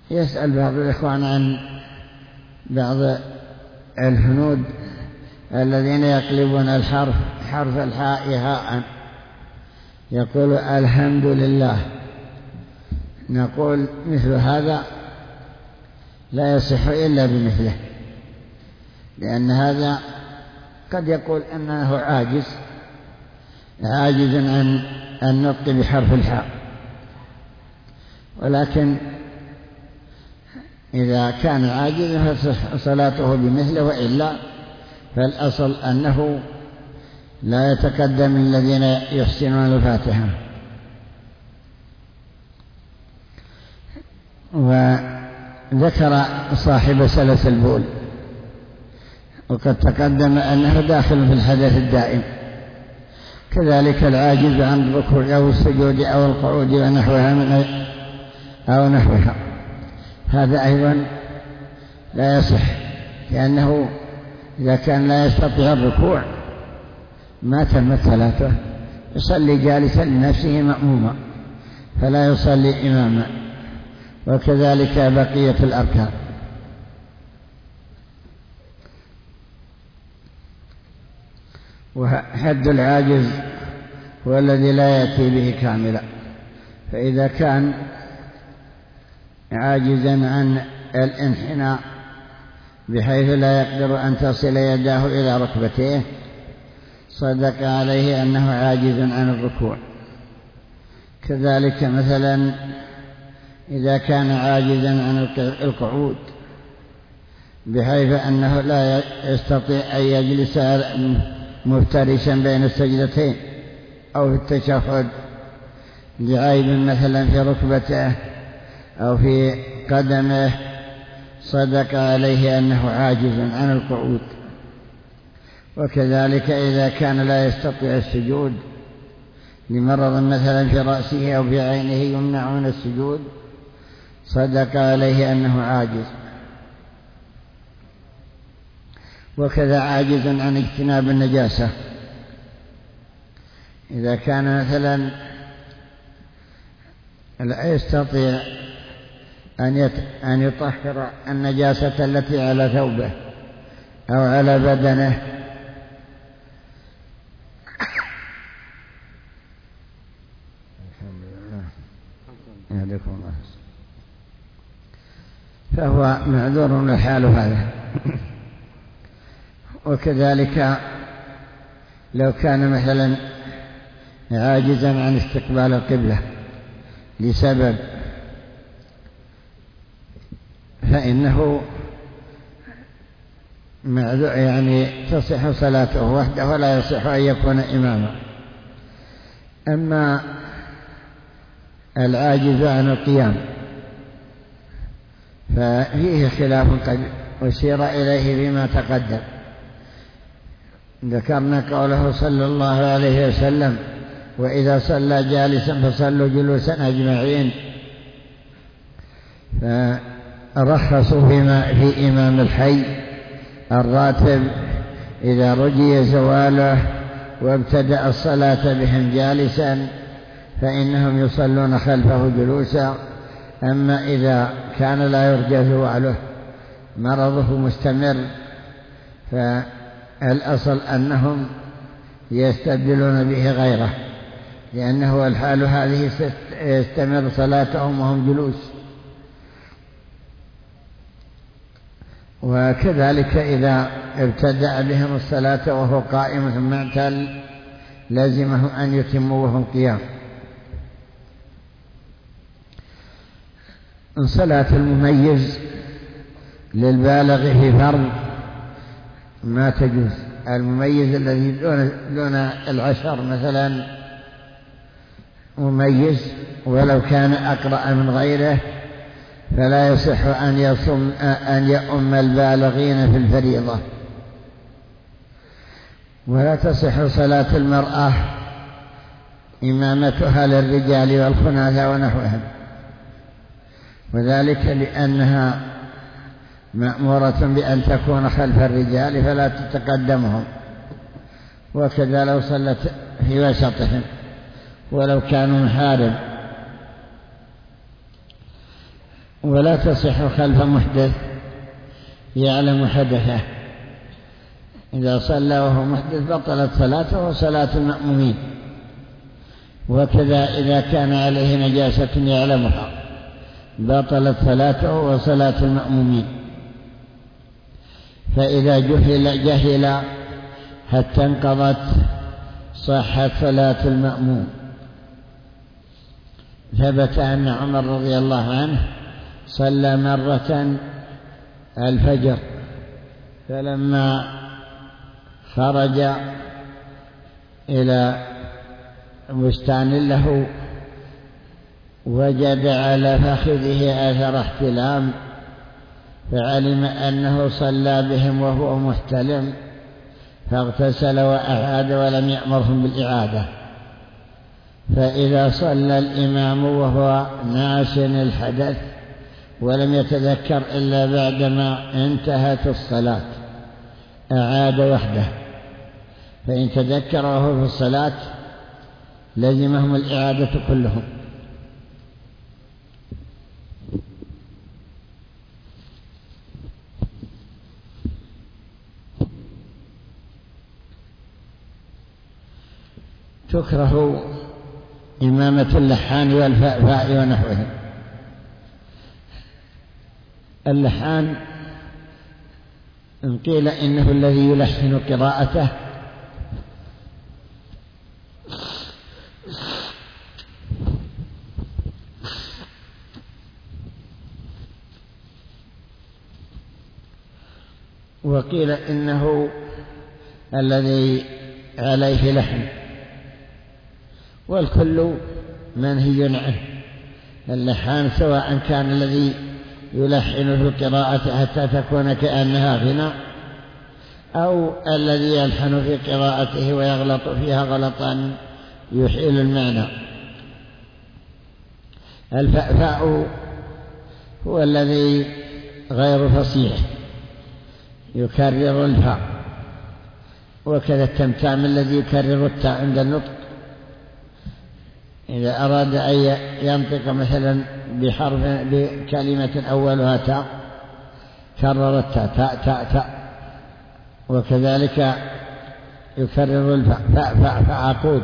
يسأل بعض الإخوان عن بعض الهنود الذين يقلبون حرف الحاء هاء، يقول الحمد لله. نقول مثل هذا لا يصح إلا بمثله، لأن هذا قد يقول أنه عاجز عن النطق بحرف الحاء، ولكن إذا كان عاجزا فتصح صلاته بمثله، وإلا فالأصل أنه لا يتقدم الذين يحسنون الفاتحة. وذكر صاحب سلس البول، وقد تقدم أنه داخل في الحدث الدائم، كذلك العاجز عن الركوع أو السجود أو القعود ونحوها هذا أيضا لا يصح، لأنه إذا كان لا يستطيع الركوع ما تمت صلاته، يصلي جالسا لنفسه مأموما فلا يصلي إماما، وكذلك بقية الأركان. وحد العاجز هو الذي لا يأتي به كاملا، فإذا كان عاجزا عن الانحناء بحيث لا يقدر أن تصل يداه إلى ركبتيه صدق عليه أنه عاجز عن الركوع. كذلك مثلا إذا كان عاجزا عن القعود بحيث أنه لا يستطيع أن يجلس مفترشا بين السجدتين أو في التشهد لعيب مثلا في ركبته أو في قدمه صدق عليه أنه عاجز عن القعود. وكذلك إذا كان لا يستطيع السجود لمرض مثلا في رأسه أو في عينه يمنع من السجود صدق عليه أنه عاجز. وكذا عاجز عن اجتناب النجاسة، إذا كان مثلا لا يستطيع أن يطهر النجاسة التي على ثوبه أو على بدنه فهو معذور الحال هذا. وكذلك لو كان مثلا عاجزا عن استقبال القبلة لسبب فإنه معذور، يعني تصح صلاته وحده ولا يصح أن يكون إماما. أما العاجز عن القيام ففيه خلاف قد أشير إليه بما تقدم. ذكرنا قوله صلى الله عليه وسلم وإذا صلى جالسا فصلوا جلوسا أجمعين، فرخصوا في إمام الحي الراتب إذا رجي زواله وابتدأ الصلاة بهم جالسا فإنهم يصلون خلفه جلوسا. أما إذا كان لا يرجى زواله مرضه مستمر فالأصل أنهم يستبدلون به غيره، لأنه الحال هذه يستمر صلاتهم وهم جلوس. وكذلك إذا ابتدأ بهم الصلاة وهو قائم ثم اعتل لازمه أن يتموا وهم قيام. صلاة المميز للبالغ في فرض ما تجوز. المميز الذي دون العشر مثلا مميز ولو كان أقرأ من غيره فلا يصح أن يؤم البالغين في الفريضة. ولا تصح صلاة المرأة إمامتها للرجال والخناثة ونحوهم، وذلك لأنها مأمورة بأن تكون خلف الرجال فلا تتقدمهم، وكذا لو صلت في وسطهم ولو كانوا محارم. ولا تصح خلف محدث يعلم حدثه. إذا صلى وهو محدث بطلت صلاته وصلاة المأمومين. وكذا إذا كان عليه نجاسة يعلمها بطلت صلاته وصلاة المأمومين. فإذا جهل حتى انقضت صحت صلاة المأموم. ثبت أن عمر رضي الله عنه صلى مرة الفجر، فلما خرج إلى بستان له وجد على فخذه أثر احتلام، فعلم أنه صلى بهم وهو محتلم، فاغتسل وأعاد ولم يأمرهم بالإعادة. فإذا صلى الإمام وهو ناس الحدث ولم يتذكر إلا بعدما انتهت الصلاة أعاد وحده، فإن تذكر وهو في الصلاة لزمهم الإعادة كلهم. تكره إمامة اللحان والفأفاء ونحوهم. اللحان إن قيل إنه الذي يلحن قراءته وقيل إنه الذي عليه لحن، والكل منهي عنه. اللحان سواء كان الذي يلحن في القراءة حتى تكون كأنها غنى، أو الذي يلحن في قراءته ويغلط فيها غلطا يحيل المعنى. الفأفاء هو الذي غير فصيح يكرر الفاء، وكذا التمتام الذي يكرر التاء عند النطق. إذا أراد أن ينطق مثلا بكلمة أولها تاء كرر التاء تاء تاء تاء، وكذلك يكرر الفاء فاء فاء فأقول.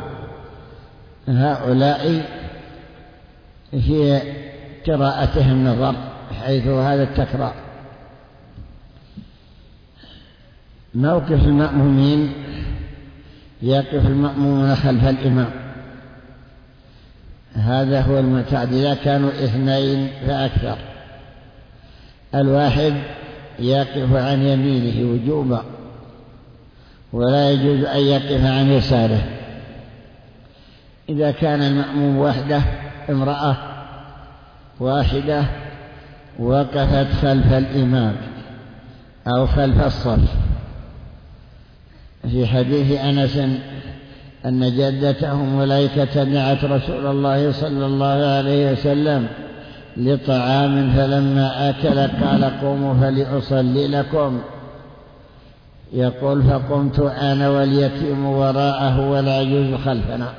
هؤلاء في قراءتهم نظر حيث هذا التكرار. موقف المأمومين: يقف المأمومون خلف الإمام، هذا هو المعتاد إذا كانوا 2 فأكثر. الواحد يقف عن يمينه وجوبا، ولا يجوز أن يقف عن يساره. إذا كان المأموم وحده امرأة واحدة وقفت خلف الإمام أو خلف الصف. في حديث أنس أن جدته ملائكة دعت رسول الله صلى الله عليه وسلم لطعام، فلما أكل قال: قوموا فلأصلي لكم. يقول: فقمت أنا واليتيم وراءه والعجوز خلفنا.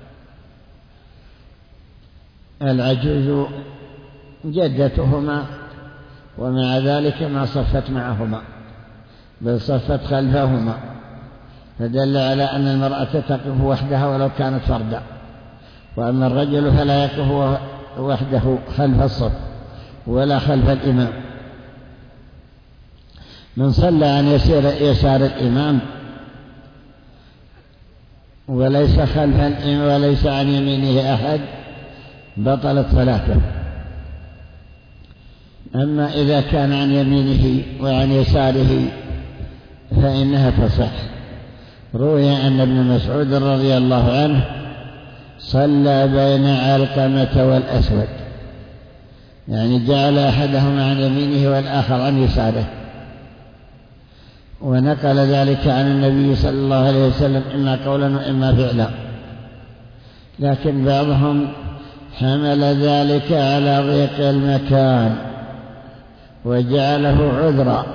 العجوز جدتهما، ومع ذلك ما صفت معهما بل صفت خلفهما، فدل على أن المرأة تقف وحدها ولو كانت فردا، وأما الرجل فلا يقف وحده خلف الصف ولا خلف الإمام. من صلى عن يسار الإمام وليس خلف الإمام وليس عن يمينه أحد بطلت صلاته. أما إذا كان عن يمينه وعن يساره فإنها تصح. روي أن ابن مسعود رضي الله عنه صلى بين علقمة والأسود، يعني جعل أحدهما عن يمينه والآخر عن يساره، ونقل ذلك عن النبي صلى الله عليه وسلم إما قولا وإما فعلا. لكن بعضهم حمل ذلك على ضيق المكان وجعله عذرا،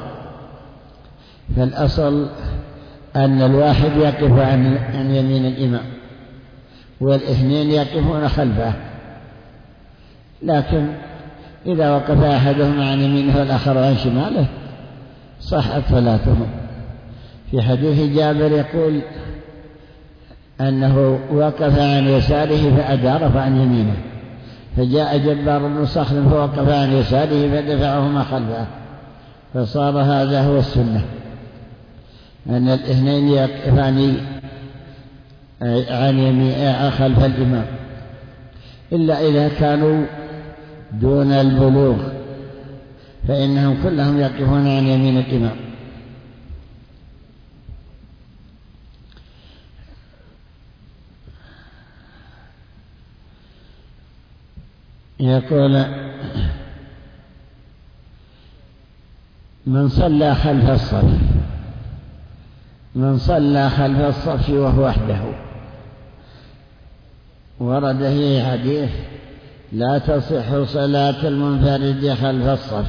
فالأصل أن الواحد يقف عن يمين الإمام والاثنين يقفون خلفه. لكن إذا وقف أحدهم عن يمينه والآخر عن شماله صحت صلاتهم. في حديث جابر يقول أنه وقف عن يساره فأدار عن يمينه، فجاء جبار بن صخر فوقف عن يساره فدفعهما خلفه، فصار هذا هو السنة، أن الاثنين يقفان عن يمين خلف الإمام، إلا إذا كانوا دون البلوغ فإنهم كلهم يقفون عن يمين الإمام. يقول من صلى خلف الصف وهو وحده، ورد فيه حديث لا تصح صلاة المنفرد خلف الصف،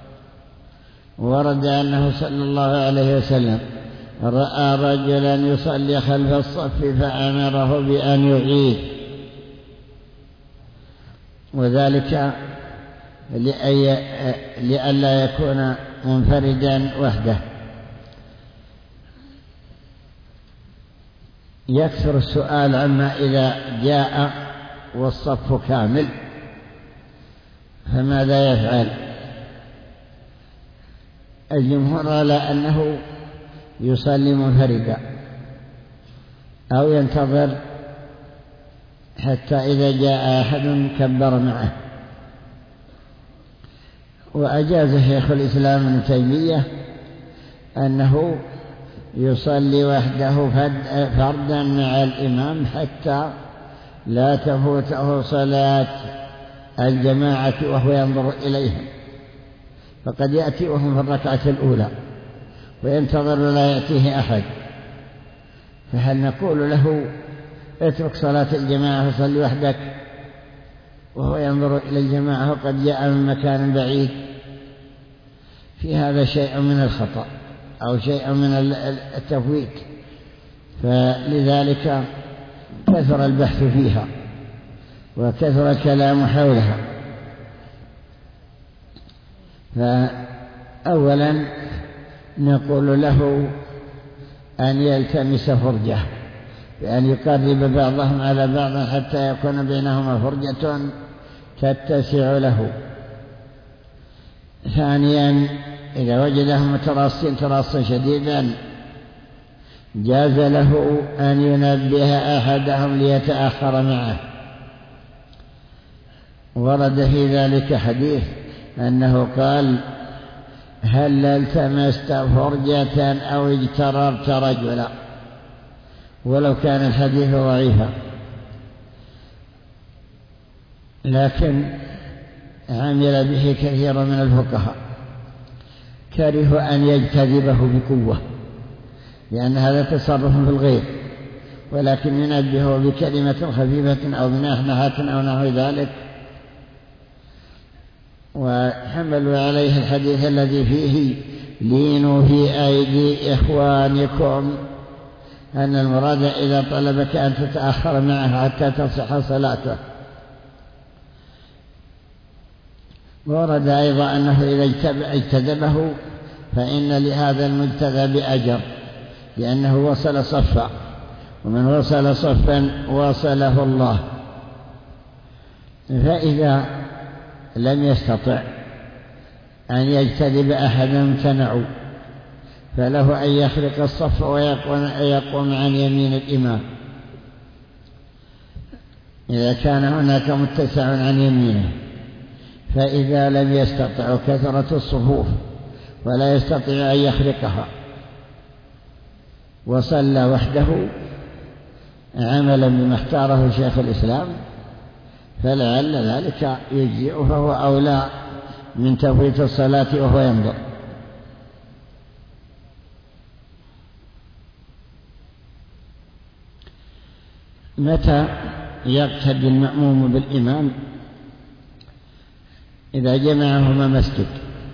ورد أنه صلى الله عليه وسلم رأى رجلا يصلي خلف الصف فأمره بأن يعيد، وذلك لئلا يكون منفردا وحده. يكثر السؤال عما إذا جاء والصف كامل فماذا يفعل؟ الجمهور على أنه يصلي منفردا أو ينتظر حتى إذا جاء أحد كبر معه. وأجاز شيخ الإسلام ابن تيمية أنه يصلي وحده فردا مع الإمام حتى لا تفوته صلاة الجماعة وهو ينظر إليهم، فقد يأتي وهم في الركعة الأولى وينتظر لا يأتيه أحد، فهل نقول له اترك صلاة الجماعة وصلي وحدك وهو ينظر إلى الجماعة وقد جاء من مكان بعيد؟ في هذا شيء من الخطأ أو شيء من التفويت، فلذلك كثر البحث فيها وكثر الكلام حولها. فأولا نقول له أن يلتمس فرجة، بأن يقرب بعضهم على بعض حتى يكون بينهما فرجة تتسع له. ثانيا إذا وجدهم متراصين تراصا شديدا جاز له أن ينبه أحدهم ليتأخر معه، ورد في ذلك حديث أنه قال هل التمست فرجة أو اجتررت رجلا، ولو كان الحديث ضعيفا، لكن عمل به كثير من الفقهاء، كره أن يجتذبه بقوة لأن هذا تصرف في الغير، ولكن ينبهه بكلمة خفيفة أو بنحنحة أو نحو ذلك. وحملوا عليه الحديث الذي فيه لينوا في أيدي إخوانكم، أن المراد إذا طلبك أن تتأخر معه حتى تصح صلاته. ورد أيضا أنه إذا اجتذبه فإن لهذا المجتذب أجر، لأنه وصل صفا، ومن وصل صفا وصله الله. فإذا لم يستطع أن يجتذب أحدا امتنعوا، فله أن يخرق الصف ويقوم عن يمين الإمام إذا كان هناك متسع عن يمينه. فإذا لم يستطع كثرة الصفوف ولا يستطيع أن يخرقها وصلى وحده عملا بما اختاره شيخ الإسلام، فلعل ذلك يجزئه، فهو أولى من تفويت الصلاة وهو ينظر. متى يقتدي المأموم بالإمام؟ إذا جمعهما مسجد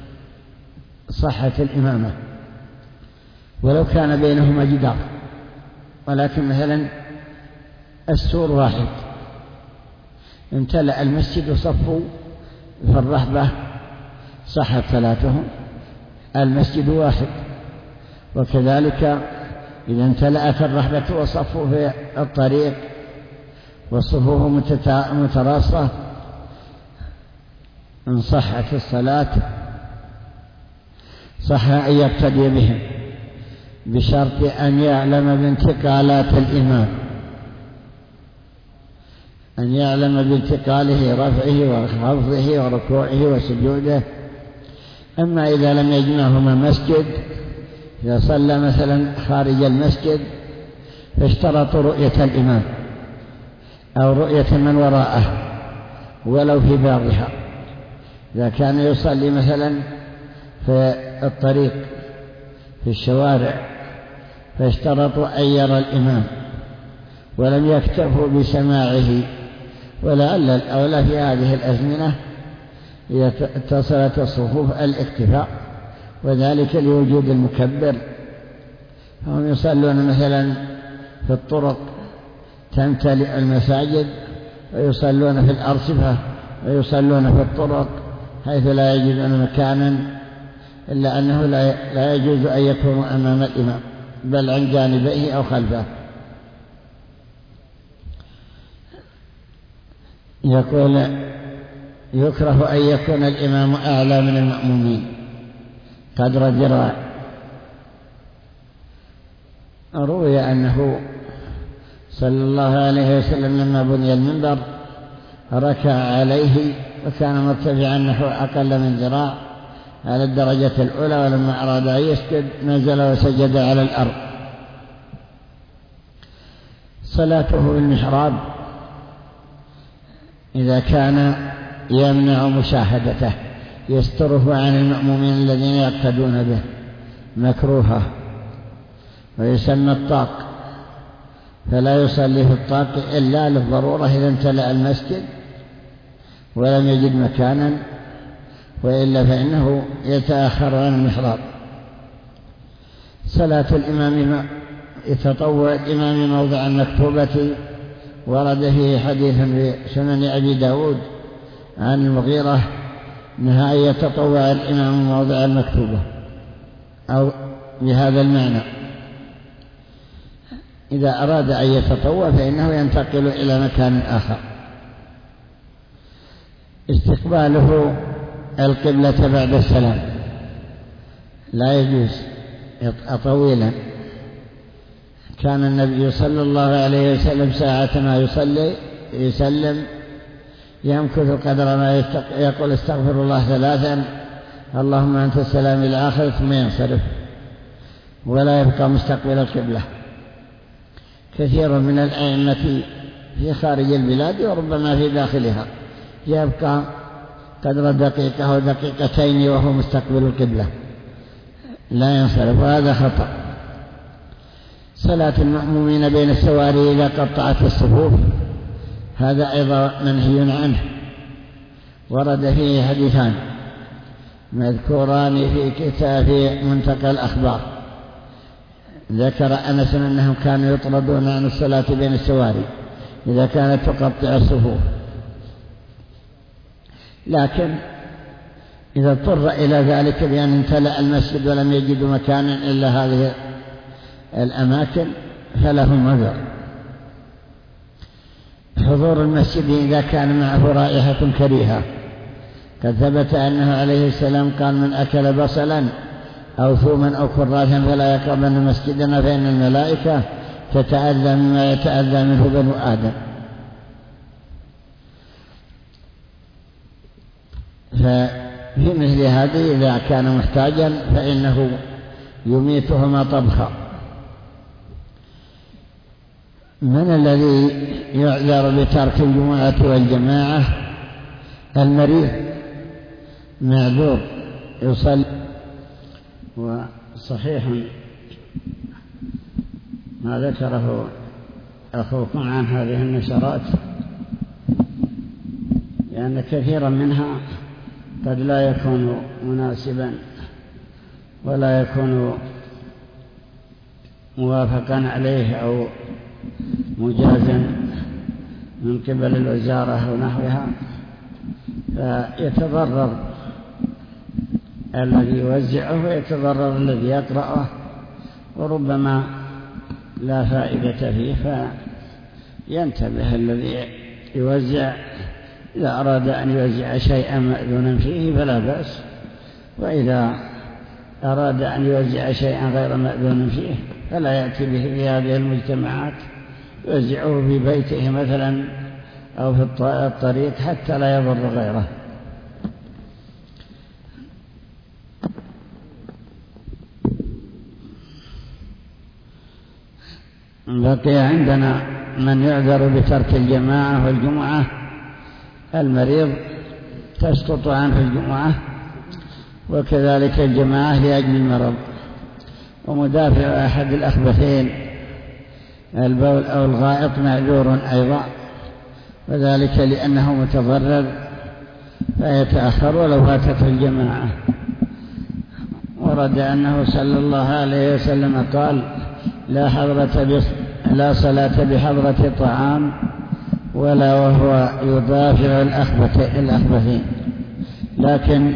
صحت الإمامة، ولو كان بينهما جدار، ولكن مثلا السور واحد امتلأ المسجد وصفوا في الرحبة صحت صلاتهم، المسجد واحد. وكذلك إذا امتلأت الرحبة وصفوا في الطريق والصفوف متراصة إن صحت الصلاة صح أن يقتدي بهم، بشرط أن يعلم بانتقالات الإمام، أن يعلم بانتقاله، رفعه وخفضه وركوعه وسجوده. أما إذا لم يجمعهما مسجد، إذا صلى مثلا خارج المسجد فاشترطوا رؤية الإمام أو رؤية من وراءه ولو في بعضها. إذا كان يصلي مثلا في الطريق في الشوارع فاشترطوا أن يرى الإمام ولم يكتفوا بسماعه، ولعل الأولى في هذه الأزمنة إذا اتصلت الصفوف الاكتفاء، وذلك لوجود المكبر. هم يصلون مثلا في الطرق تمتلئ المساجد، ويصلون في الأرصفة، ويصلون في الطرق حيث لا يجدون مكانا، إلا أنه لا يجوز أن يكونوا أمام الإمام بل عن جانبيه أو خلفه. يقول يكره أن يكون الإمام أعلى من المأمومين قدر ذراع. روي أنه صلى الله عليه وسلم لما بني المنبر ركع عليه وكان مرتفعا نحو أقل من ذراع على الدرجة الأولى، ولما أراد أن يسجد نزل وسجد على الأرض. صلاته بالمحراب إذا كان يمنع مشاهدته يستره عن المأمومين الذين يقتدون به مكروهة، ويسمى الطاق، فلا يصلي في الطاق إلا للضرورة إذا امتلأ المسجد ولم يجد مكانا، وإلا فإنه يتأخر عن المحراب. صلاة الإمام يتطوع الإمام موضع المكتوبة ورد فيه حديث في سنن أبي داود عن المغيرة نهى أن يتطوع الإمام موضع المكتوبة أو بهذا المعنى. إذا أراد أن يتطوع فإنه ينتقل إلى مكان آخر. استقباله القبلة بعد السلام لا يجوز طويلا. كان النبي صلى الله عليه وسلم ساعة ما يصلي يسلم يمكث قدر ما يقول استغفر الله 3 اللهم أنت السلام إلى آخر ثم ينصرف ولا يبقى مستقبل القبلة. كثير من الأئمة في خارج البلاد وربما في داخلها يبقى قدر دقيقة أو دقيقتين وهو مستقبل القبلة لا ينصرف، وهذا خطأ. صلاة المأمومين بين السواري إذا قطعت الصفوف هذا أيضا منهي عنه. ورد فيه حديثان مذكوران في كتاب منتقى الأخبار. ذكر أنس أنهم كانوا يطردون عن الصلاة بين السواري إذا كانت تقطع الصفوف، لكن إذا اضطر إلى ذلك بأن امتلأ المسجد ولم يجدوا مكانا إلا هذه الأماكن فلهم عذر. حضور المسجد إذا كان معه رائحة كريهة، قد ثبت أنه عليه السلام قال من أكل بصلا أو ثوما أو كراثا فلا يقربن مسجدنا فإن الملائكة تتأذى مما يتأذى منه بنو آدم. ففي مثل هذه إذا كان محتاجا فإنه يميتهما طبخا. من الذي يعذر بترك الجمعة والجماعة؟ المريض معذور يصلي. وصحيح ما ذكره أخوكم عن هذه النشرات، لأن كثيرا منها قد لا يكون مناسبا ولا يكون موافقا عليه أو مجازا من قبل الوزارة ونحوها، فيتضرر الذي يوزعه ويتضرر الذي يقرأه، وربما لا فائدة فيه، فينتبه الذي يوزع إذا أراد أن يوزع شيئا مأذونا فيه فلا بأس، وإذا أراد أن يوزع شيئا غير مأذون فيه فلا يأتي به في هذه المجتمعات، يوزعه في بيته مثلا أو في الطريق حتى لا يضر غيره. بقي عندنا من يعذر بترك الجماعة والجمعة. المريض تسقط عنه الجمعة وكذلك الجماعة لأجل المرض، ومدافع أحد الأخبثين البول أو الغائط معذور أيضا، وذلك لأنه متضرر فيتأخر ولو فاتته الجماعة. ورد أنه صلى الله عليه وسلم قال: لا صلاة بحضرة طعام ولا وهو يدافع الأخبثين. لكن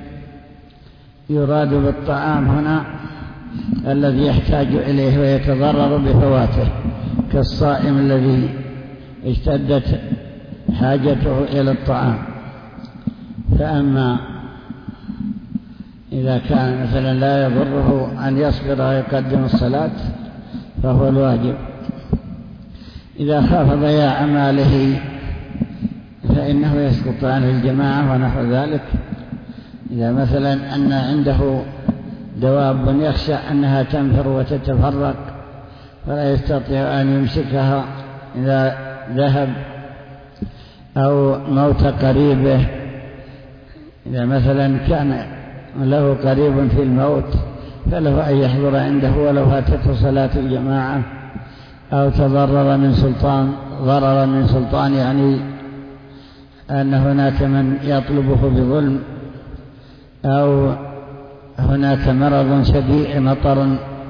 يراد بالطعام هنا الذي يحتاج إليه ويتضرر بفواته، كالصائم الذي اشتدت حاجته إلى الطعام. فأما إذا كان مثلا لا يضره أن يصبر ويقدم الصلاة فهو الواجب. إذا خاف ضياع ماله فإنه يسقط عنه الجماعة ونحو ذلك. إذا مثلا أن عنده دواب يخشى أنها تنفر وتتفرق فلا يستطيع أن يمسكها إذا ذهب، أو موت قريبه، إذا مثلا كان له قريب في الموت فله أن يحضر عنده ولو فاتته صلاة الجماعة، أو تضرر من سلطان، ضرر من سلطان يعني أن هناك من يطلبه بظلم، أو هناك مرض شديد مطر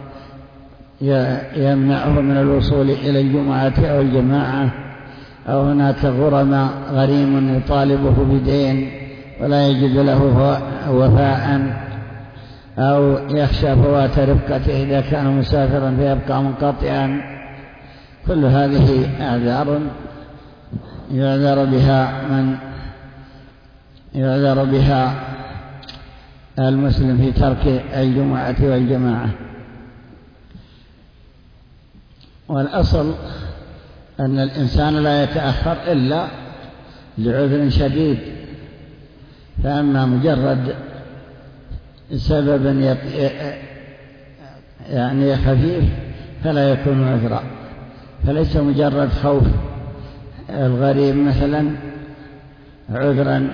يمنعه من الوصول إلى الجمعة أو الجماعة، أو هناك غريم يطالبه بدين ولا يجد له وفاء، أو يخشى فوات رفقته إذا كان مسافرا فيبقى منقطعا. كل هذه أعذار يعذر بها المسلم في ترك الجمعة والجماعة. والأصل أن الإنسان لا يتأخر إلا لعذر شديد، فأما مجرد سبب يعني خفيف فلا يكون عذرا. فليس مجرد خوف الغريب مثلا عذرا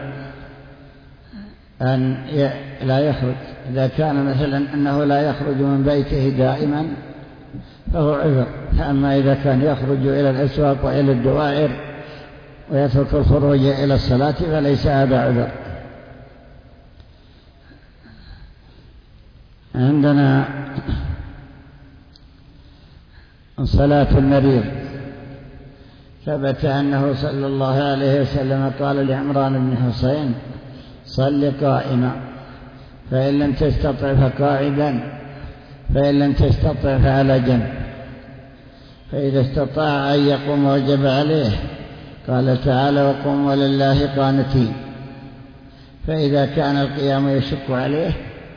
أن لا يخرج. إذا كان مثلا أنه لا يخرج من بيته دائما فهو عذر. فأما إذا كان يخرج إلى الأسواق وإلى الدوائر ويترك الخروج إلى الصلاة فليس هذا عذر. عندنا صلاة المريض. ثبت أنه صلى الله عليه وسلم قال لعمران بن حسين: صل قائما، فإن لم تستطع فقاعدا، فإن لم تستطع فعلى جنب. فإذا استطاع أن يقوم وجب عليه. قال تعالى: وقوموا لله قانتين. فإذا كان القيام يشق عليه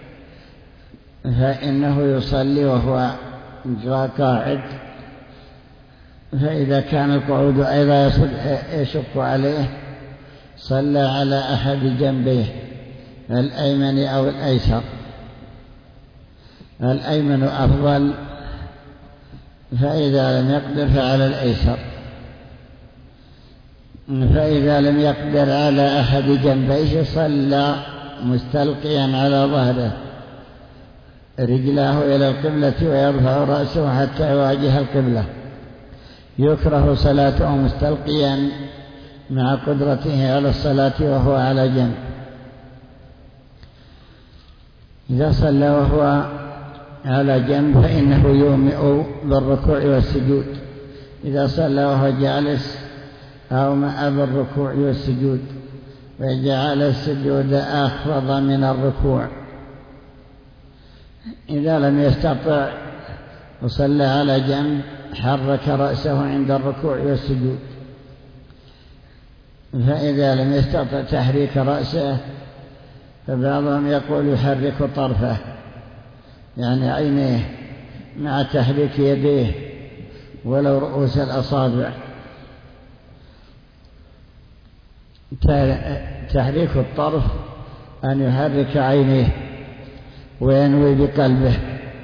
فإنه يصلي وهو قاعد. فإذا كان القعود أيضا يشق عليه صلى على أحد جنبيه، الأيمن أو الأيسر. الأيمن أفضل، فإذا لم يقدر فعلى الأيسر. فإذا لم يقدر على أحد جنبيه صلى مستلقيا على ظهره، رجلاه إلى القبلة ويرفع رأسه حتى يواجه القبلة. يكره صلاته مستلقيا مع قدرته على الصلاة وهو على جنب. إذا صلى وهو على جنب فإنه يومئ بالركوع والسجود. إذا صلى وهو جالس أو مع بالركوع والسجود. وجعل السجود أخفض من الركوع. إذا لم يستطع وصلى على جنب حرك رأسه عند الركوع والسجود. فإذا لم يستطع تحريك رأسه فبعضهم يقول يحرك طرفه، يعني عينيه، مع تحريك يديه ولو رؤوس الأصابع. تحريك الطرف أن يحرك عينيه وينوي بقلبه،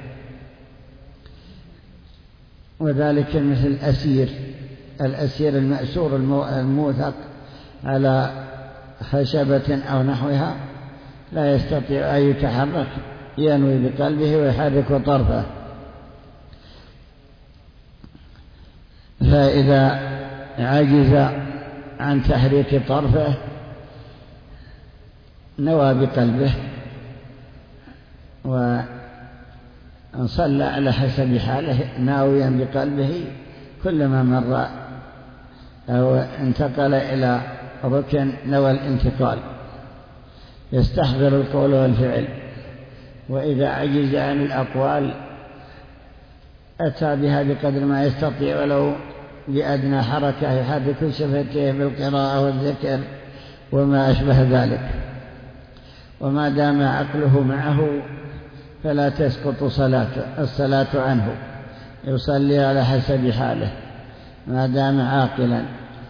وذلك مثل الأسير المأسور الموثق على خشبة أو نحوها لا يستطيع أن يتحرك، ينوي بقلبه ويحرك طرفه. فإذا عجز عن تحريك طرفه نوى بقلبه وصلى على حسب حاله ناويا بقلبه. كلما مر أو انتقل إلى ركن نوى الانتقال، يستحضر القول والفعل. وإذا عجز عن الأقوال أتى بها بقدر ما يستطيع، ولو بأدنى حركة يحرك شفتيه بالقراءة والذكر وما أشبه ذلك. وما دام عقله معه فلا تسقط الصلاة عنه، يصلي على حسب حاله ما دام عاقلا.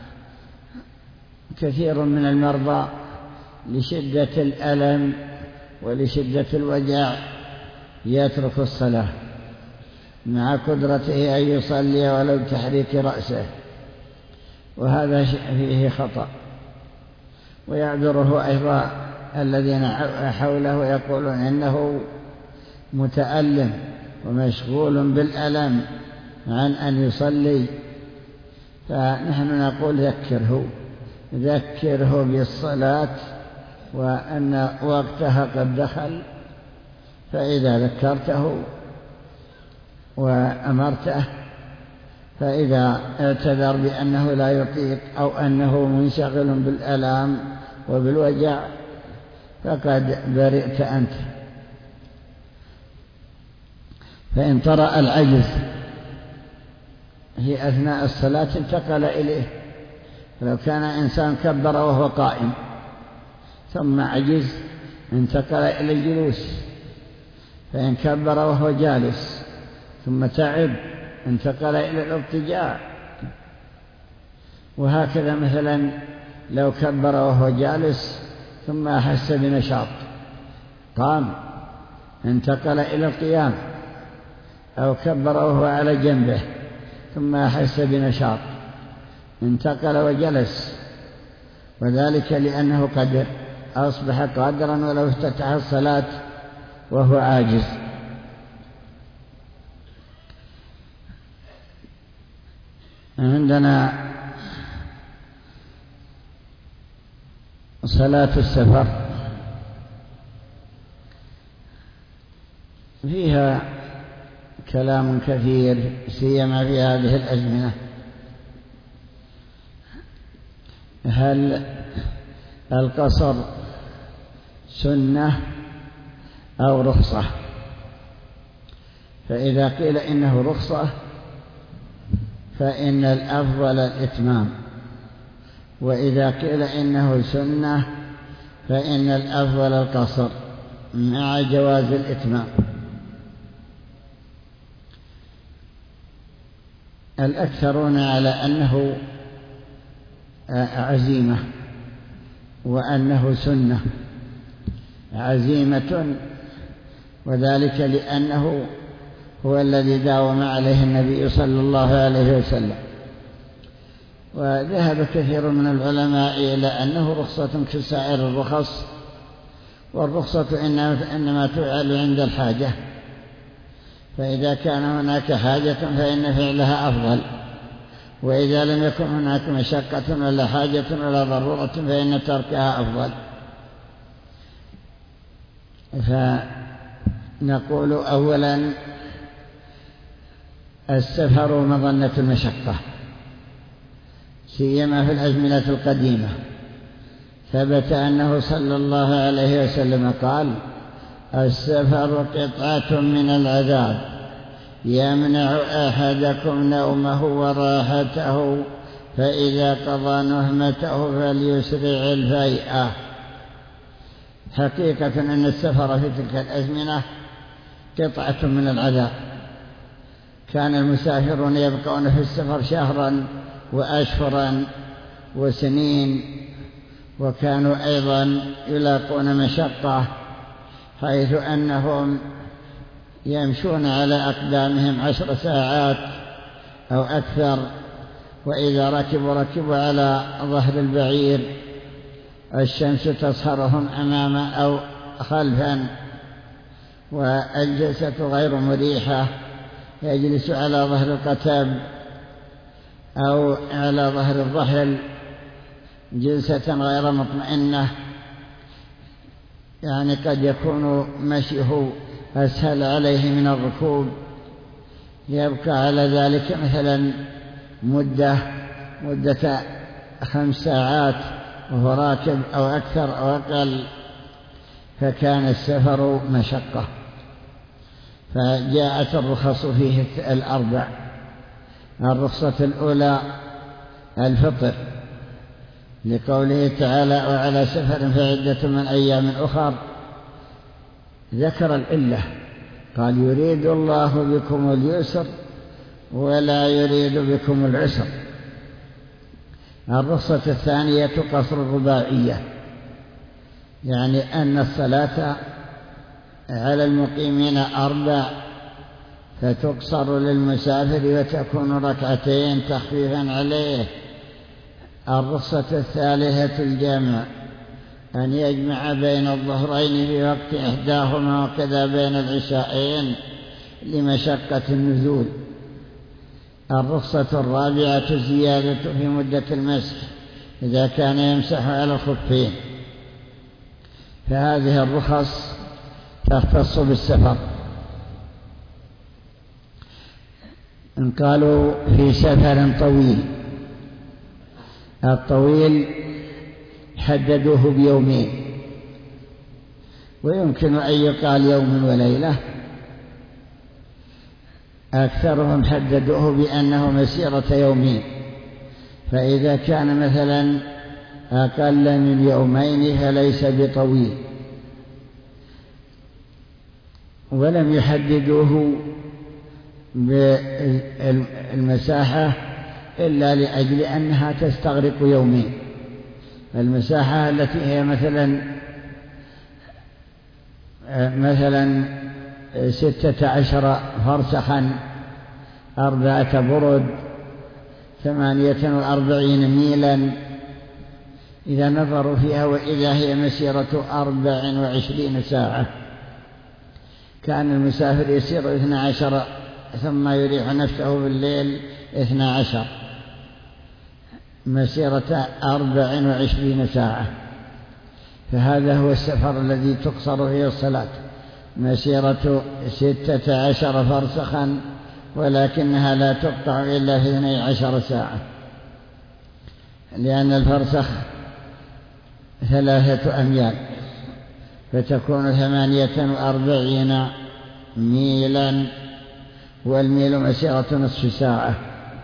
كثير من المرضى لشدة الألم ولشدة الوجع يترك الصلاة مع قدرته أن يصلي ولو بتحريك رأسه، وهذا فيه خطأ. ويعذره أيضا الذين حوله يقولون إنه متألم ومشغول بالألم عن أن يصلي. فنحن نقول ذكره بالصلاة وأن وقتها قد دخل. فإذا ذكرته وأمرته، فإذا اعتذر بأنه لا يطيق أو أنه منشغل بالألام وبالوجع فقد برئت أنت. فإن طرأ العجز في أثناء الصلاة انتقل إليه. لو كان إنسان كبر وهو قائم ثم عجز انتقل إلى الجلوس، فإن كبر وهو جالس ثم تعب انتقل إلى الاضطجاع. وهكذا مثلا لو كبر وهو جالس ثم أحس بنشاط قام انتقل إلى القيام، أو كبر وهو على جنبه ثم أحس بنشاط انتقل وجلس. وذلك لأنه قدر، أصبح قادرا ولو افتتح الصلاة وهو عاجز. عندنا صلاة السفر فيها كلام كثير سيما في هذه الأزمنة. هل القصر سنة أو رخصة؟ فإذا قيل إنه رخصة فإن الأفضل الإتمام، وإذا قيل إنه سنة فإن الأفضل القصر مع جواز الإتمام. الأكثرون على أنه عزيمة وأنه سنة عزيمة، وذلك لأنه هو الذي داوم عليه النبي صلى الله عليه وسلم. وذهب كثير من العلماء إلى أنه رخصة كسائر الرخص، والرخصة إنما تفعل عند الحاجة، فإذا كان هناك حاجة فإن فعلها أفضل، وإذا لم يكن هناك مشقة ولا حاجة ولا ضرورة فإن تركها أفضل. فنقول أولا السفر مظنة المشقة سيما في الأزمنة القديمة، ثبت أنه صلى الله عليه وسلم قال: السفر قطعة من العذاب يمنع أحدكم نومه وراحته، فإذا قضى نهمته فليسرع الفيئة. حقيقة أن السفر في تلك الأزمنة قطعة من العذاب. كان المسافرون يبقون في السفر شهرا وأشهرا وسنين، وكانوا أيضا يلاقون مشقة، حيث أنهم يمشون على أقدامهم 10 ساعات أو أكثر، وإذا ركبوا على ظهر البعير الشمس تصهرهم أماما أو خلفا، والجلسة غير مريحة، يجلس على ظهر القتب أو على ظهر الظهر جلسة غير مطمئنة، يعني قد يكون مشيه أسهل عليه من الركوب، يبقى على ذلك مثلا مدة 5 ساعات وهو راكب أو أكثر أو أقل، فكان السفر مشقة. فجاءت الرخص فيه 4. الرخصة الأولى الفطر، لقوله تعالى: وعلى سفر فعدة من أيام أخر. ذكر العلة، قال: يريد الله بكم اليسر ولا يريد بكم العسر. الرخصة الثانية قصر الرباعية، يعني أن الصلاة على المقيمين 4، فتقصر للمسافر وتكون 2 تخفيفا عليه. الرخصة الثالثة الجامع، أن يجمع بين الظهرين في وقت إحداهما، وكذا بين العشاءين لمشقة النزول. الرخصة الرابعة الزيادة في مدة المسح إذا كان يمسح على الخفين. فهذه الرخص تختص بالسفر. إن قالوا في سفر طويل، الطويل حددوه ب2 ويمكن أن يقال 1 يوم وليلة. أكثرهم حددوه بأنه مسيرة 2 يوم، فإذا كان مثلا أقل من 2 يوم فليس بطويل. ولم يحددوه بالمساحة إلا لأجل أنها تستغرق 2 يوم. المساحة التي هي مثلا 16 فرسخا 4 برد 48 ميلا، إذا نظروا فيها وإذا هي مسيرة 24 ساعة، كان المسافر يسير 12 ثم يريح نفسه بالليل 12، مسيرة 24 ساعة. فهذا هو السفر الذي تقصر فيه الصلاة، مسيرة 16 فرسخا، ولكنها لا تقطع إلا في 12 ساعة، لأن الفرسخ 3 أميال، فتكون 48 ميلا، والميل مسيرة نصف ساعة.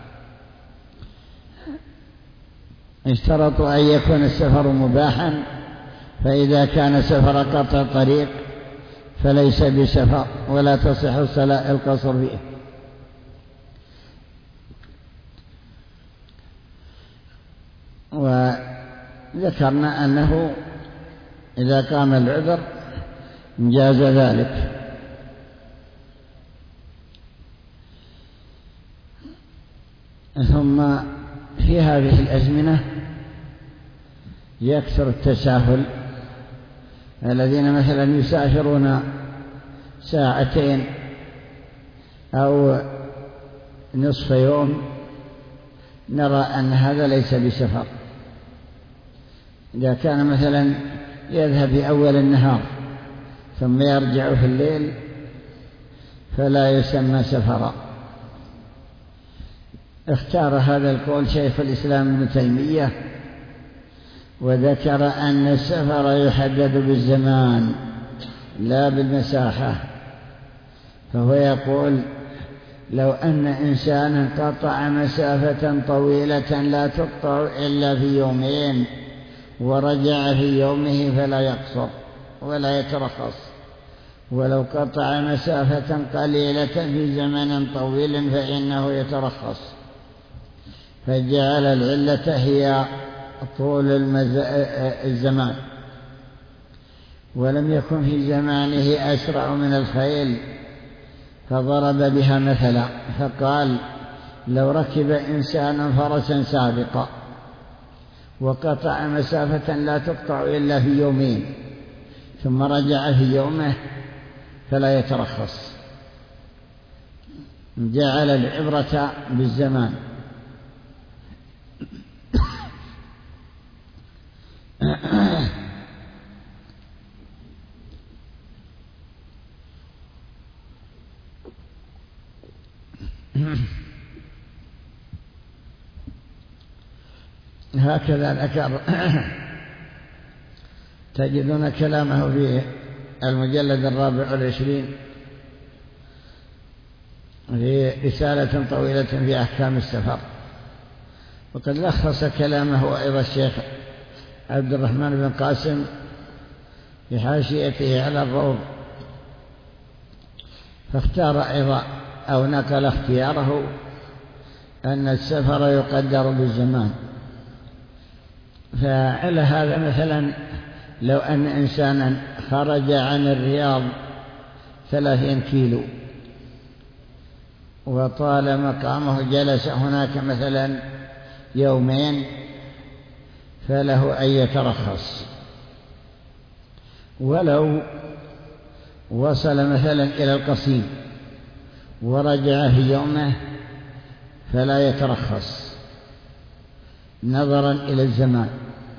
اشترطوا أن يكون السفر مباحا، فإذا كان سفر قطع طريق فليس بسفر ولا تصح الصلاة القصر فيه. وذكرنا أنه إذا قام العذر جاز ذلك. ثم في هذه الأزمنة يكثر التساهل، الذين مثلا يسافرون 2 ساعة أو نصف يوم، نرى أن هذا ليس بسفر. إذا كان مثلا يذهب في أول النهار ثم يرجع في الليل فلا يسمى سفرا. اختار هذا القول شيخ الإسلام ابن تيمية، وذكر أن السفر يحدد بالزمان لا بالمساحة. فهو يقول لو أن إنسانا قطع مسافة طويلة لا تقطع إلا في يومين ورجع في يومه فلا يقصر ولا يترخص، ولو قطع مسافة قليلة في زمن طويل فإنه يترخص، فجعل العلة هي طول الزمان. ولم يكن في زمانه أسرع من الخيل فضرب بها مثلا، فقال لو ركب إنسان فرسا سابقا وقطع مسافة لا تقطع إلا في يومين ثم رجع في يومه فلا يترخص، جعل العبرة بالزمان. هكذا ذكر تجدون كلامه في المجلد 24 في رسالة طويلة في أحكام السفر. وقد لخص كلامه أيضا الشيخ عبد الرحمن بن قاسم في حاشيته على الروض، فاختار أيضا أو نقل اختياره أن السفر يقدر بالزمان. فعلى هذا مثلا لو أن إنسانا خرج عن الرياض 30 كيلو وطال مقامه جلس هناك مثلا يومين فله أن يترخص، ولو وصل مثلا إلى القصيم ورجع في يومه فلا يترخص نظرا إلى الزمان.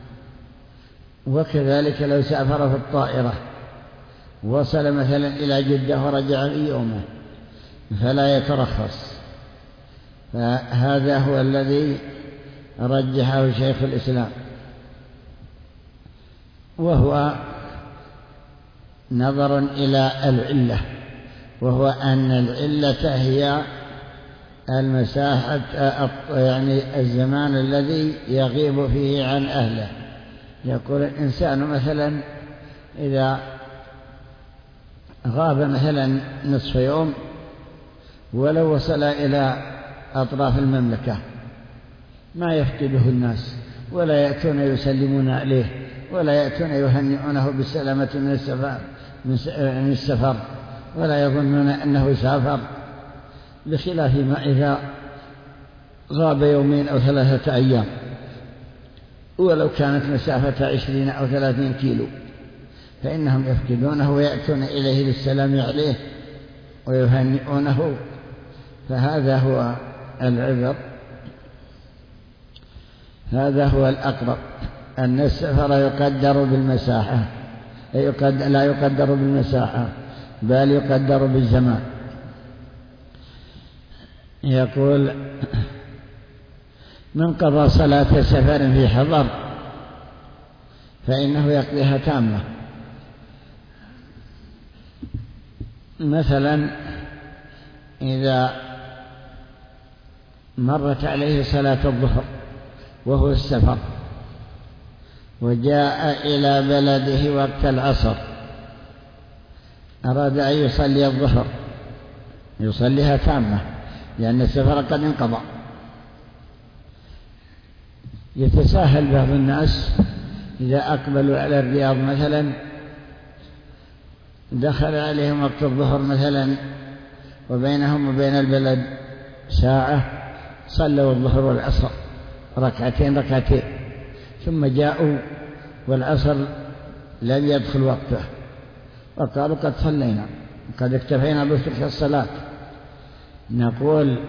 وكذلك لو سافر في الطائرة وصل مثلا إلى جدة ورجع في يومه فلا يترخص. فهذا هو الذي رجحه شيخ الإسلام، وهو نظر إلى العلة، وهو أن العلة هي المساحة يعني الزمان الذي يغيب فيه عن أهله. يقول الإنسان مثلا إذا غاب مثلا نصف يوم ولو وصل إلى أطراف المملكة ما يفقده الناس ولا يأتون يسلمون عليه ولا يأتون يهنئونه بالسلامة من السفر ولا يظنون أنه سافر، بخلاف ما إذا غاب يومين أو 3 أيام ولو كانت مسافة 20 أو 30 كيلو فإنهم يفقدونه ويأتون إليه للسلام عليه ويهنئونه. فهذا هو العبر، هذا هو الأقرب، أن السفر يقدر بالمساحة، لا يقدر بالمساحة بل يقدر بالزمان. يقول من قضى صلاة سفر في حضر فإنه يقضيها تامة. مثلا إذا مرت عليه صلاة الظهر وهو السفر وجاء إلى بلده وقت العصر أراد أن يصلي الظهر يصليها تامة لأن السفر قد انقضى. يتساهل بعض الناس إذا أقبلوا على الرياض مثلا دخل عليهم وقت الظهر مثلا وبينهم وبين البلد ساعة، صلوا الظهر والعصر ركعتين ثم جاءوا والعصر لم يدخل وقته وقالوا قد صلينا قد اكتفينا بتلك الصلاة. نقول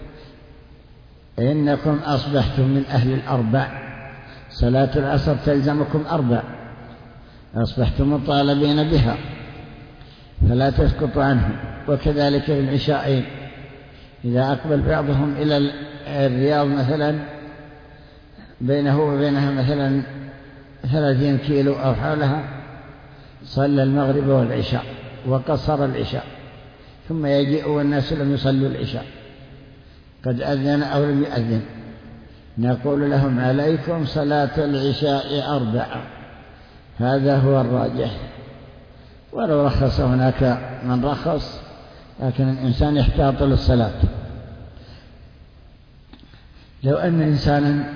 إنكم أصبحتم من أهل الأربع، صلاة العصر تلزمكم 4، أصبحتم مطالبين بها فلا تسقطوا عنه. وكذلك في العشاءين إذا أقبل بعضهم إلى الرياض مثلا بينه وبينها مثلا 30 كيلو أو حولها صلى المغرب والعشاء وقصر العشاء، ثم يجيء والناس لم يصلوا العشاء، قد أذن أو لم يؤذن، نقول لهم عليكم صلاة العشاء 4. هذا هو الراجح، ولو رخص هناك من رخص، لكن الإنسان يحتاط للصلاة. لو أن إنسانا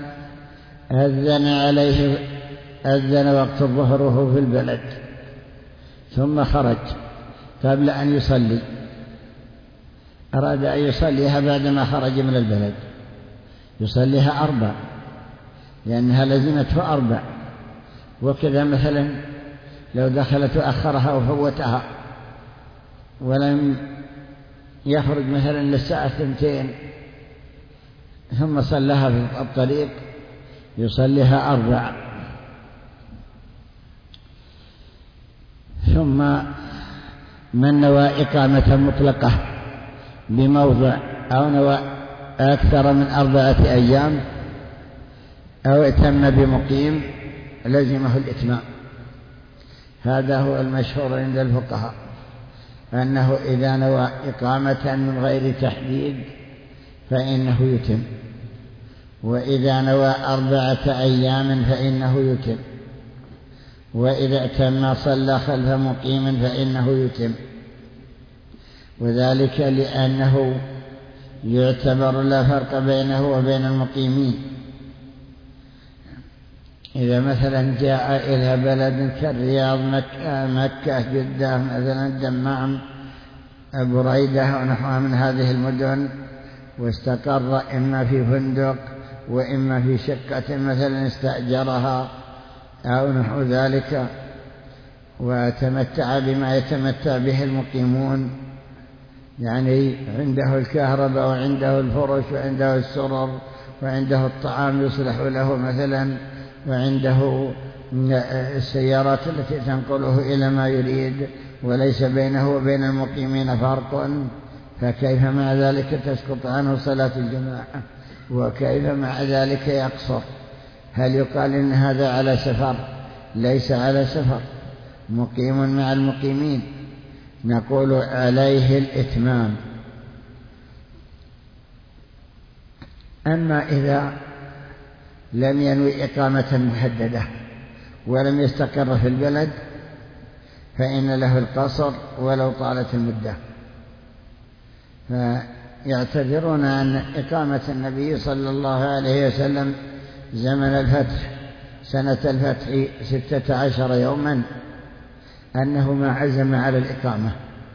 أذن وقت الظهر وهو في البلد ثم خرج قبل أن يصلي، أراد أن يصليها بعدما خرج من البلد، يصليها 4 لأنها لزمته 4. وكذا مثلا لو دخلت وأخرها وفوتها ولم يخرج مثلا للساعة 2 ثم صلىها في الطريق، يصليها 4. ثم من نوى إقامة مطلقة بموضع أو نوى أكثر من 4 أيام أو اتم بمقيم لزمه الإتمام. هذا هو المشهور عند الفقهاء، أنه إذا نوى إقامة من غير تحديد فإنه يتم، وإذا نوى 4 أيام فإنه يتم، وإذا اتم صلى خلف مقيم فإنه يتم. وذلك لأنه يعتبر لا فرق بينه وبين المقيمين. إذا مثلا جاء إلى بلد كالرياض، مكة، جدة مثلا، دمام، بريدة ونحوها من هذه المدن، واستقر إما في فندق وإما في شقة مثلا استأجرها أو نحو ذلك، وتمتع بما يتمتع به المقيمون، يعني عنده الكهرباء وعنده الفرش وعنده السرر وعنده الطعام يصلح له مثلا، وعنده السيارات التي تنقله إلى ما يريد، وليس بينه وبين المقيمين فرق، فكيف مع ذلك تسقط عنه صلاة الجماعة؟ وكيف مع ذلك يقصر؟ هل يقال إن هذا على سفر؟ ليس على سفر، مقيم مع المقيمين، نقول عليه الإتمام. أما إذا لم ينوي إقامة محددة ولم يستقر في البلد فإن له القصر ولو طالت المدة. فيعتذرون أن إقامة النبي صلى الله عليه وسلم زمن الفتح سنة الفتح 16 يوما أنه ما عزم على الإقامة،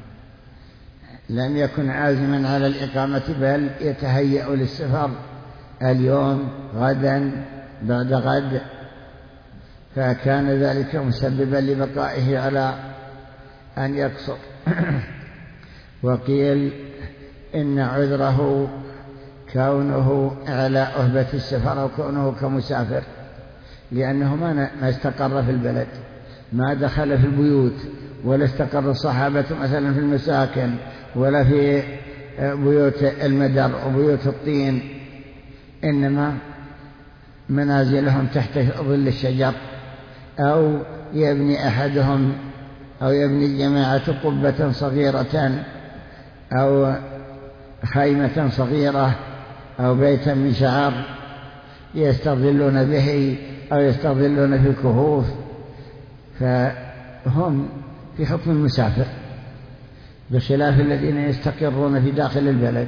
لم يكن عازما على الإقامة، بل يتهيأ للسفر اليوم، غدا، بعد غد، فكان ذلك مسببا لبقائه على أن يقصر. وقيل إن عذره كونه على أهبة السفر أو كونه كمسافر، لأنه ما استقر في البلد، ما دخل في البيوت، ولا استقر الصحابة مثلا في المساكن ولا في بيوت المدر وبيوت الطين، إنما منازلهم تحت ظل الشجر، أو يبني أحدهم أو يبني الجماعة قبة صغيرة أو خيمة صغيرة أو بيتا من شعر يستظلون به أو يستظلون في الكهوف، فهم في حكم المسافر، بخلاف الذين يستقرون في داخل البلد،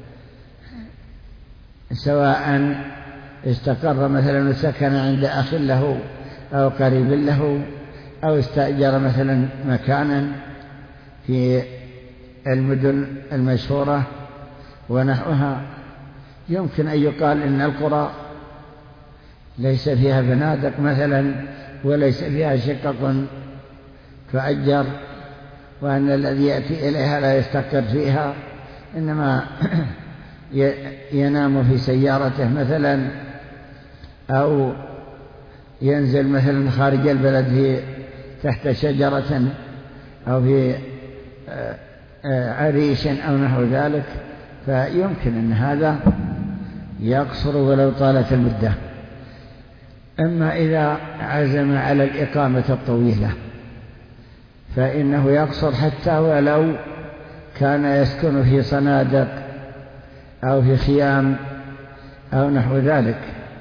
سواء استقر مثلا وسكن عند أخ له أو قريب له، أو استأجر مثلا مكانا في المدن المشهورة ونحوها. يمكن أن يقال إن القرى ليس فيها فنادق مثلا وليس فيها شقق فأجر، وأن الذي يأتي إليها لا يستقر فيها، إنما ينام في سيارته مثلا، أو ينزل مثلا خارج البلد تحت شجرة أو في عريش أو نحو ذلك، فيمكن أن هذا يقصر ولو طالت المدة. أما إذا عزم على الإقامة الطويلة فإنه يقصر حتى ولو كان يسكن في صنادق أو في خيام أو نحو ذلك.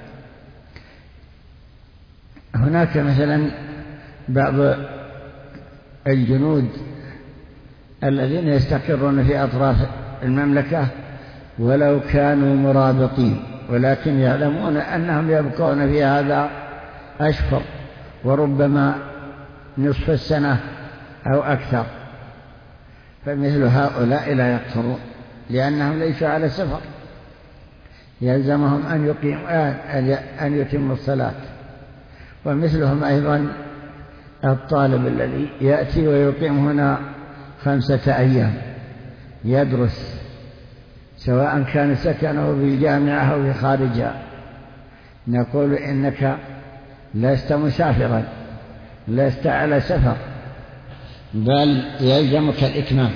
هناك مثلا بعض الجنود الذين يستقرون في أطراف المملكة ولو كانوا مرابطين، ولكن يعلمون أنهم يبقون في هذا أشهر وربما نصف السنة أو أكثر، فمثل هؤلاء لا يقصرون لأنهم ليسوا على سفر، يلزمهم أن يتموا الصلاة. ومثلهم أيضا الطالب الذي يأتي ويقيم هنا 5 أيام يدرس، سواء كان سكنه في الجامعة أو في خارجها، نقول إنك لست مسافرا، لست على سفر، بل يلزمك الإتمام.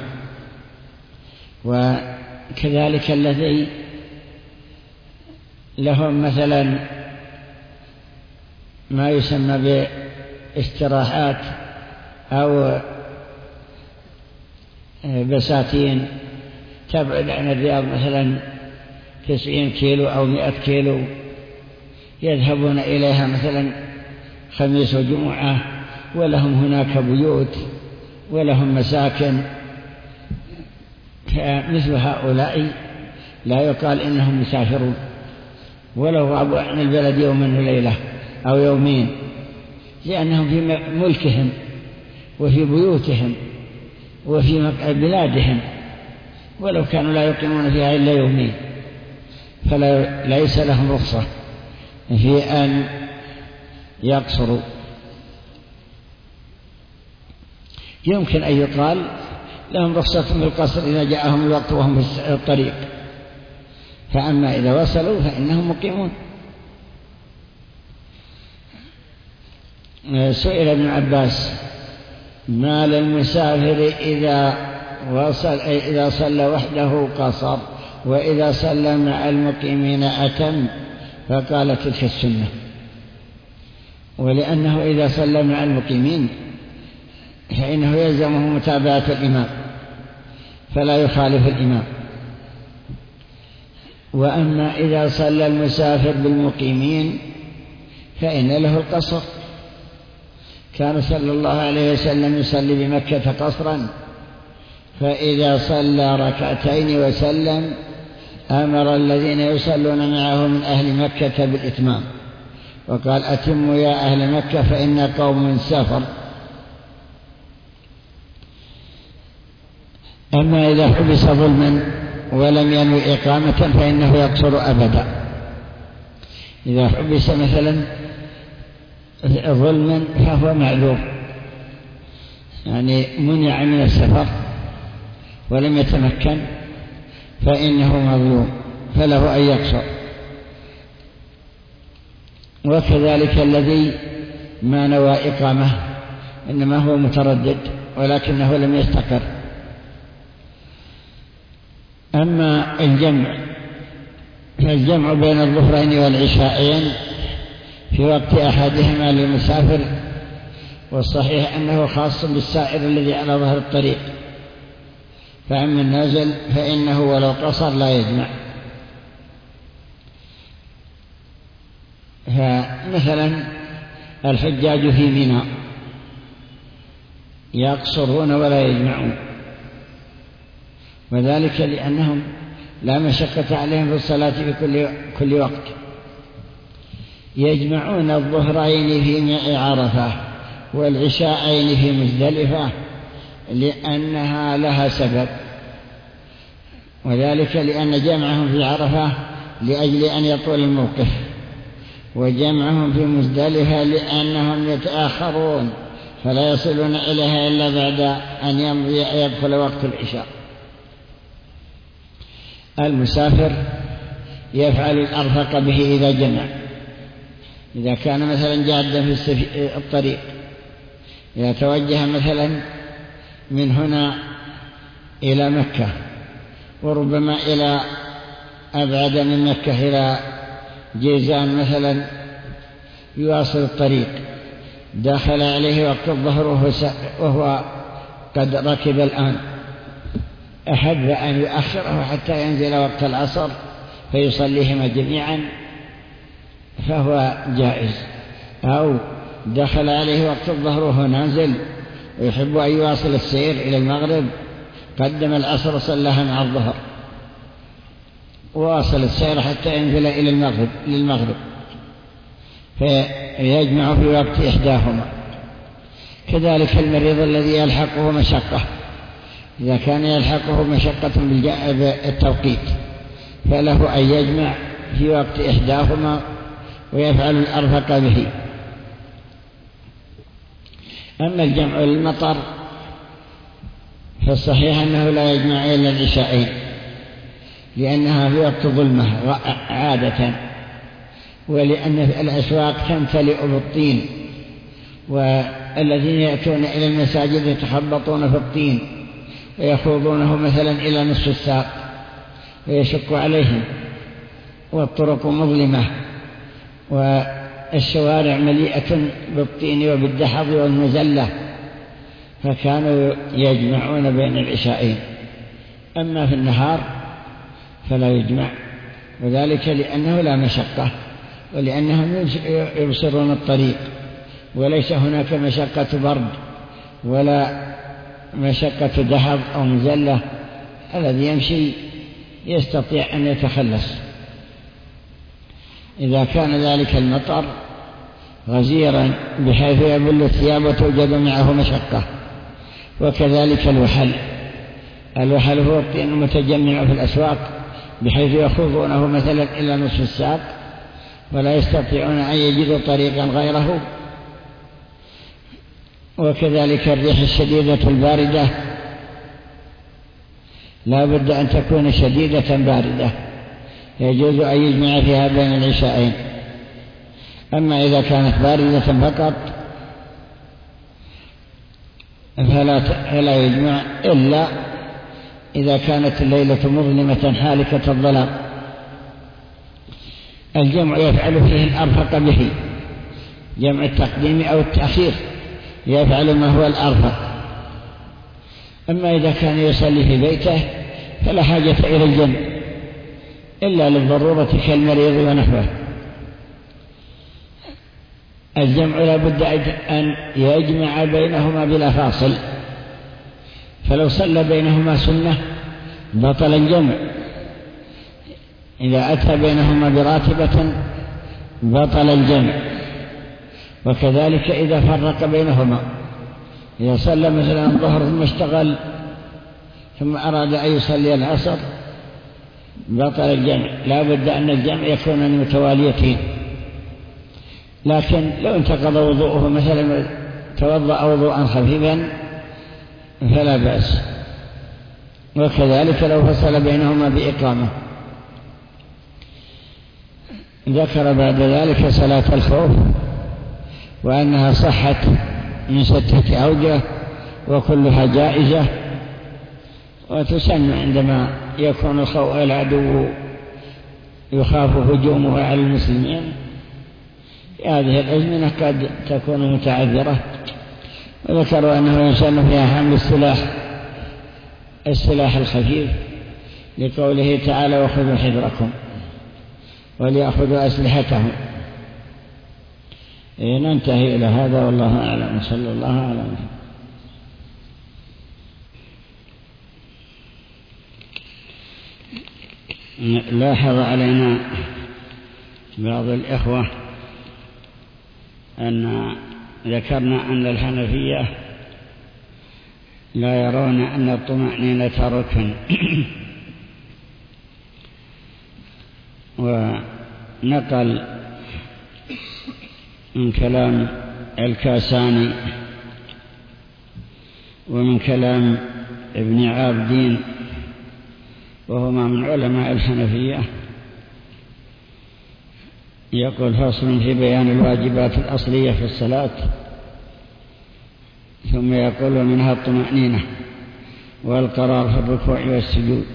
وكذلك الذي لهم مثلا ما يسمى باستراحات أو بساتين تبعد عن الرياض مثلا 90 كيلو أو 100 كيلو، يذهبون إليها مثلا خميس وجمعة، ولهم هناك بيوت ولهم مساكن، فمثل هؤلاء لا يقال إنهم مسافرون ولو غابوا عن البلد يوما وليلة أو يومين، لأنهم في ملكهم وفي بيوتهم وفي بلادهم، ولو كانوا لا يقيمون فيها إلا يومين، فليس لهم رخصة في أن يقصروا. يمكن أن يقال لهم رخصة بالقصر إذا جاءهم الوقت وهم في الطريق، فأما إذا وصلوا فإنهم مقيمون. سئل ابن عباس: ما للمسافر إذا صلى وحده قصر وإذا صلى مع المقيمين أتم؟ فقال: تلك السنة. ولأنه إذا صلى مع المقيمين فإنه يلزمه متابعة الإمام فلا يخالف الإمام. وأما إذا صلى المسافر بالمقيمين فإن له القصر. كان صلى الله عليه وسلم يصلي بمكة قصرا، فإذا صلى 2 وسلم أمر الذين يصلون معه من أهل مكة بالإتمام، وقال: أتموا يا أهل مكة فإن قوم سافر. أما إذا حبس ظلما ولم ينوي إقامة فإنه يقصر أبدا. إذا حبس مثلا ظلما فهو معذور، يعني منع من السفر ولم يتمكن، فإنه مظلوم فله أن يقصر. وكذلك الذي ما نوى إقامة إنما هو متردد ولكنه لم يستقر. أما الجمع بين الظهرين والعشاءين في وقت أحدهما للمسافر، والصحيح أنه خاص بالسائر الذي على ظهر الطريق، فأما النازل فإنه ولو قصر لا يجمع. فمثلا الحجاج في منى يقصرون ولا يجمعون، وذلك لأنهم لا مشقة عليهم في الصلاة في كل وقت. يجمعون الظهرين في عرفة والعشاءين في مزدلفة لأنها لها سبب، وذلك لأن جمعهم في عرفة لأجل أن يطول الموقف، وجمعهم في مزدلفة لأنهم يتأخرون فلا يصلون إليها إلا بعد أن يدخل وقت العشاء. المسافر يفعل الأرفق به إذا جمع، إذا كان مثلا جادا في الطريق، إذا توجه مثلا من هنا إلى مكة وربما إلى أبعد من مكة إلى جيزان مثلا يواصل الطريق، دخل عليه وقت الظهر وهو قد ركب الآن، أحب أن يؤخره حتى ينزل وقت العصر فيصليهما جميعا فهو جائز، أو دخل عليه وقت الظهر وهو نازل ويحب أن يواصل السير إلى المغرب، قدم العصر وصلىها مع الظهر وواصل السير حتى ينزل إلى للمغرب فيجمع في وقت إحداهما. كذلك المريض الذي يلحقه مشقة، إذا كان يلحقه مشقة بالتوقيت فله أن يجمع في وقت إحداهما ويفعل الأرفق به. أما الجمع للمطر فالصحيح أنه لا يجمع إلا العشاءين، لأنها في وقت ظلمة عادة، ولأن الأسواق تمتلئ بالطين، والذين يأتون إلى المساجد يتخبطون في الطين ويخوضونه مثلا إلى نصف الساق ويشق عليهم، والطرق مظلمة والشوارع مليئة بالطين وبالدحض والمزلة، فكانوا يجمعون بين العشاءين. أما في النهار فلا يجمع، وذلك لأنه لا مشقة، ولأنهم يبصرون الطريق، وليس هناك مشقة برد ولا مشقة دحض أو مزلة، الذي يمشي يستطيع أن يتخلص. إذا كان ذلك المطر غزيرا بحيث يبل الثياب وتوجد معه مشقة. وكذلك الوحل هو الطين المتجمع في الأسواق بحيث يخوضونه مثلا إلى نصف الساق ولا يستطيعون أن يجدوا طريقا غيره. وكذلك الريح الشديدة الباردة لا بد أن تكون شديدة باردة، يجوز أن يجمع فيها بين العشاءين. أما إذا كانت باردة فقط فلا يجمع إلا إذا كانت الليلة مظلمة حالكة الظلام. الجمع يفعل فيه الأرفق به، جمع التقديم أو التأخير يفعل ما هو الأرفق. أما إذا كان يصلي في بيته فلا حاجة إلى الجمع إلا للضرورة كالمريض ونحوه. الجمع لا بد أن يجمع بينهما بلا فاصل، فلو صلى بينهما سنة بطل الجمع، إذا أتى بينهما براتبة بطل الجمع. وكذلك إذا فرق بينهما، إذا صلى مثلا الظهر ثم اشتغل ثم أراد أن يصلي العصر بطل الجمع، لا بد أن الجمع يكون متواليتين. لكن لو انتقض وضوءه مثلا توضأ وضوءا خفيفا فلا بأس. وكذلك لو فصل بينهما بإقامة. ذكر بعد ذلك صلاة الخوف وأنها صحت من 6 أوجه وكلها جائزة، وتسن عندما يكون العدو يخاف هجومه على المسلمين. في هذه الأزمنة قد تكون متعذرة. وذكروا أنه يسن فيها حمل السلاح الخفيف لقوله تعالى وخذوا حذركم وليأخذوا أسلحتهم. ننتهي إلى هذا والله أعلم، صلى الله عليه وسلم. لاحظ علينا بعض الإخوة أن ذكرنا أن الحنفية لا يرون أن الطمأنينة ركن، ونقل من كلام الكاساني ومن كلام ابن عابدين وهما من علماء الحنفية، يقول فصل في بيان الواجبات الأصلية في الصلاة، ثم يقول منها الطمأنينة والقرار في الركوع والسجود،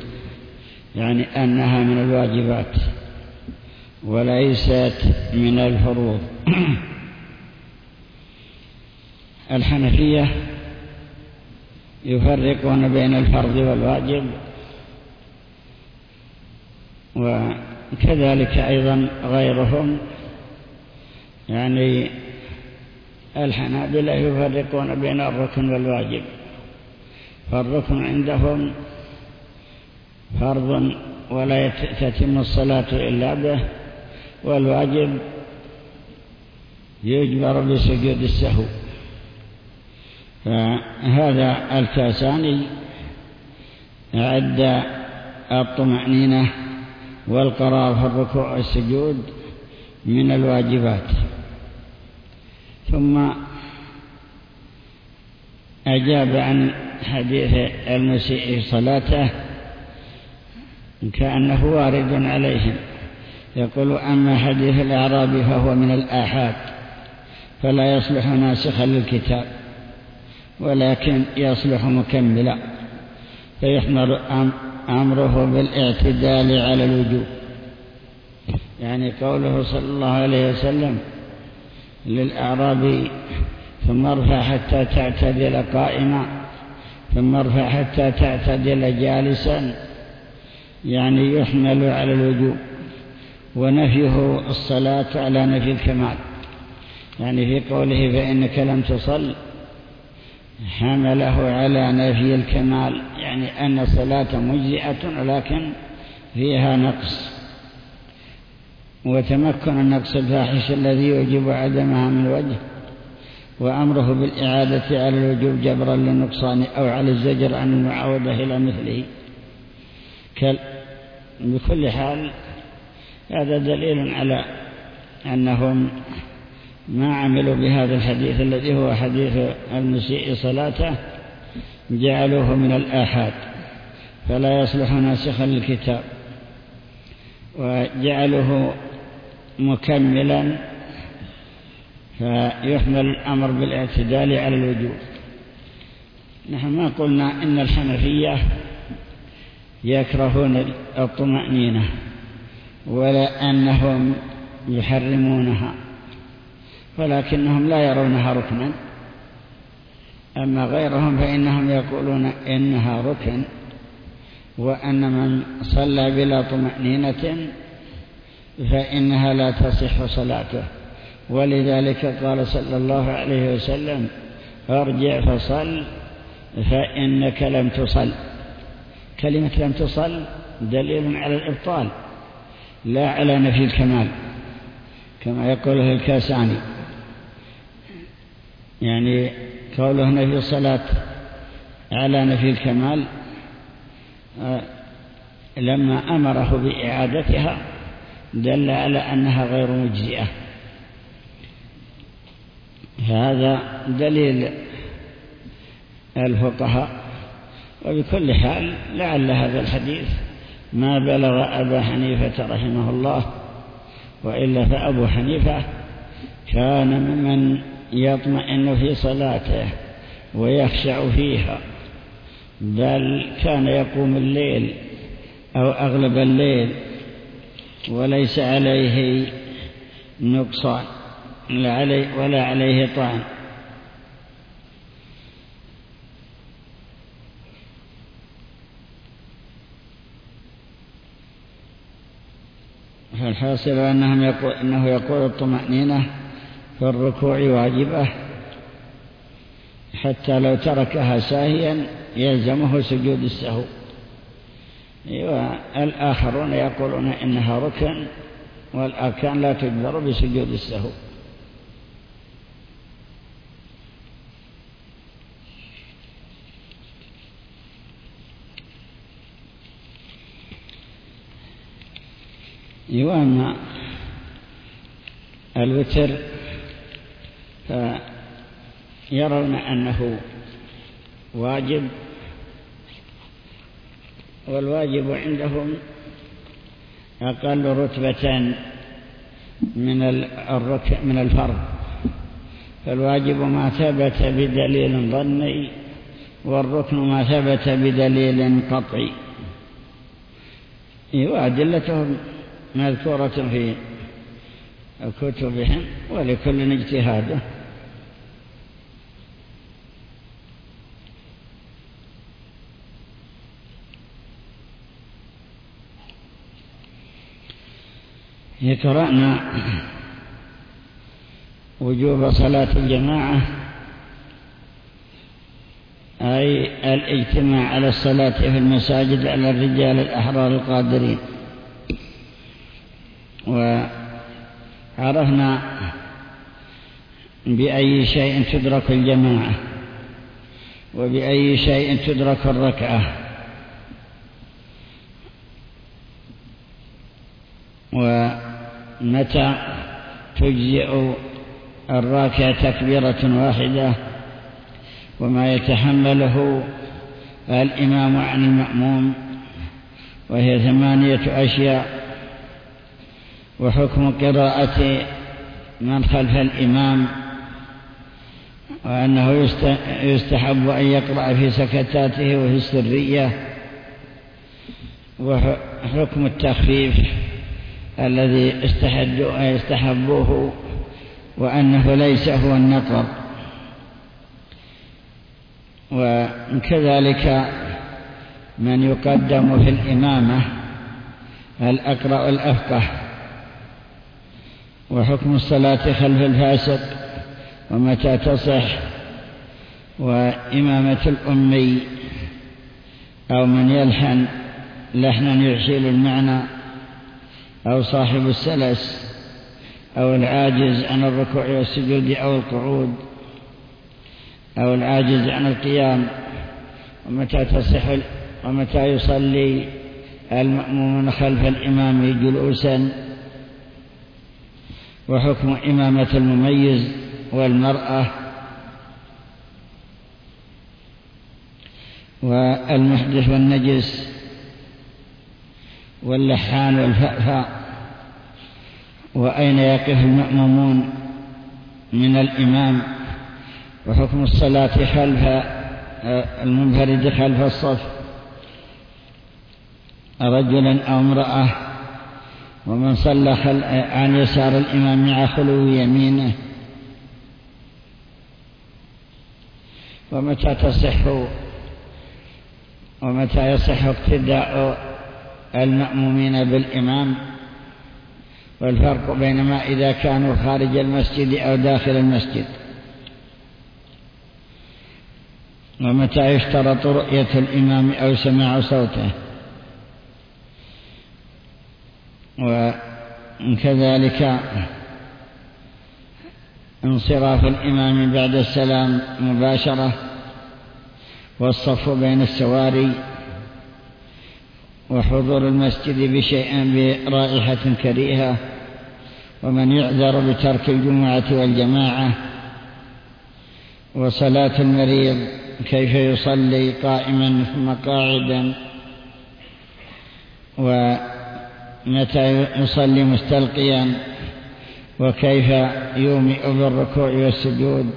يعني أنها من الواجبات وليست من الفروض. الحنفية يفرقون بين الفرض والواجب، وكذلك أيضا غيرهم، يعني الحنابلة يفرقون بين الركن والواجب، فالركن عندهم فرض ولا تتم الصلاة إلا به، والواجب يجبر بسجود السهو. فهذا الكاساني أعد الطمأنينة والقرار في الركوع والسجود من الواجبات، ثم أجاب عن حديث المسيء صلاته كأنه وارد عليهم، يقول: أما حديث الأعرابي فهو من الآحاد فلا يصلح ناسخا للكتاب، ولكن يصلح مكملا، فيحمل أمره بالاعتدال على الوجوب. يعني قوله صلى الله عليه وسلم للأعرابي: ثم ارفع حتى تعتدل قائما، ثم ارفع حتى تعتدل جالسا، يعني يحمل على الوجوب، ونفيه الصلاة على نفي الكمال. يعني في قوله فإنك لم تصل حمله على نفي الكمال، يعني أن الصلاة مجزئة ولكن فيها نقص، وتمكن النقص الفاحش الذي يوجب عدمها من وجه، وأمره بالإعادة على الوجوب جبرا للنقصان أو على الزجر عن المعاودة إلى مثله. بكل حال هذا دليل على أنهم ما عملوا بهذا الحديث الذي هو حديث المسيء صلاته، جعلوه من الآحاد فلا يصلح ناسخا للكتاب، وجعلوه مكملا فيحمل الأمر بالاعتدال على الوجوب. نحن ما قلنا إن الحنفية يكرهون الطمأنينة ولا أنهم يحرمونها، ولكنهم لا يرونها ركنا. أما غيرهم فإنهم يقولون إنها ركن، وأن من صلى بلا طمأنينة فإنها لا تصح صلاته، ولذلك قال صلى الله عليه وسلم: ارجع فصل فإنك لم تصل. كلمة لم تصل دليل على الإبطال لا على نفي الكمال، كما يقوله الكاساني. يعني قوله نفي الصلاة على نفي الكمال لما أمره بإعادتها دل على أنها غير مجزئة. هذا دليل الفقهاء. وبكل حال لعل هذا الحديث ما بلغ أبا حنيفة رحمه الله، وإلا فأبو حنيفة كان ممن يطمئن في صلاته ويخشع فيها، بل كان يقوم الليل أو أغلب الليل وليس عليه نقصان ولا عليه طعن. فالحاصل أنه يقول الطمأنينة في الركوع واجبة، حتى لو تركها ساهيا يلزمه سجود السهو. والآخرون يقولون إنها ركن، والأركان لا تجبر بسجود السهو. وأما الوتر فيرون أنه واجب، والواجب عندهم أقل رتبة من الفرض. فالواجب ما ثبت بدليل ظني، والركن ما ثبت بدليل قطعي. وأدلتهم مذكورة في كتبهم، ولكل اجتهاده. يقرأنا وجوب صلاة الجماعة، أي الاجتماع على الصلاة في المساجد على الرجال الأحرار القادرين. وعرفنا بأي شيء تدرك الجماعة وبأي شيء تدرك الركعة، ومتى تجزئ الراكع تكبيرة واحدة، وما يتحمله الإمام عن المأموم، وهي 8 أشياء. وحكم قراءة من خلف الإمام، وأنه يستحب أن يقرأ في سكتاته وفي السرية. وحكم التخفيف الذي استحبوه، وأنه ليس هو النقر. وكذلك من يقدم في الإمامة الأقرأ الأفقه. وحكم الصلاة خلف الفاسق ومتى تصح، وإمامة الأمي أو من يلحن لحنا يحيل المعنى، أو صاحب السلس، أو العاجز عن الركوع والسجود أو القعود، أو العاجز عن القيام، ومتى تصح، ومتى يصلي المأمومون خلف الإمام جلوسا. وحكم إمامة المميز والمرأة، والمحدث والنجس واللحان والفأفاء، وأين يقف المأمومون من الإمام. وحكم الصلاة خلف المنفرد خلف الصف، رجلا أو امرأة، ومن صلى عن يسار الإمام مع خلو يمينه. ومتى يصح اقتداء المأمومين بالإمام، والفرق بينما إذا كانوا خارج المسجد أو داخل المسجد. ومتى يشترط رؤية الإمام أو سماع صوته. وكذلك انصراف الإمام بعد السلام مباشرة، والصف بين السواري، وحضور المسجد بشيء برائحة كريهة، ومن يعذر بترك الجمعة والجماعة. وصلاة المريض كيف يصلي قائما ثم قاعدا، ومتى يصلي مستلقيا، وكيف يومئ بالركوع والسجود.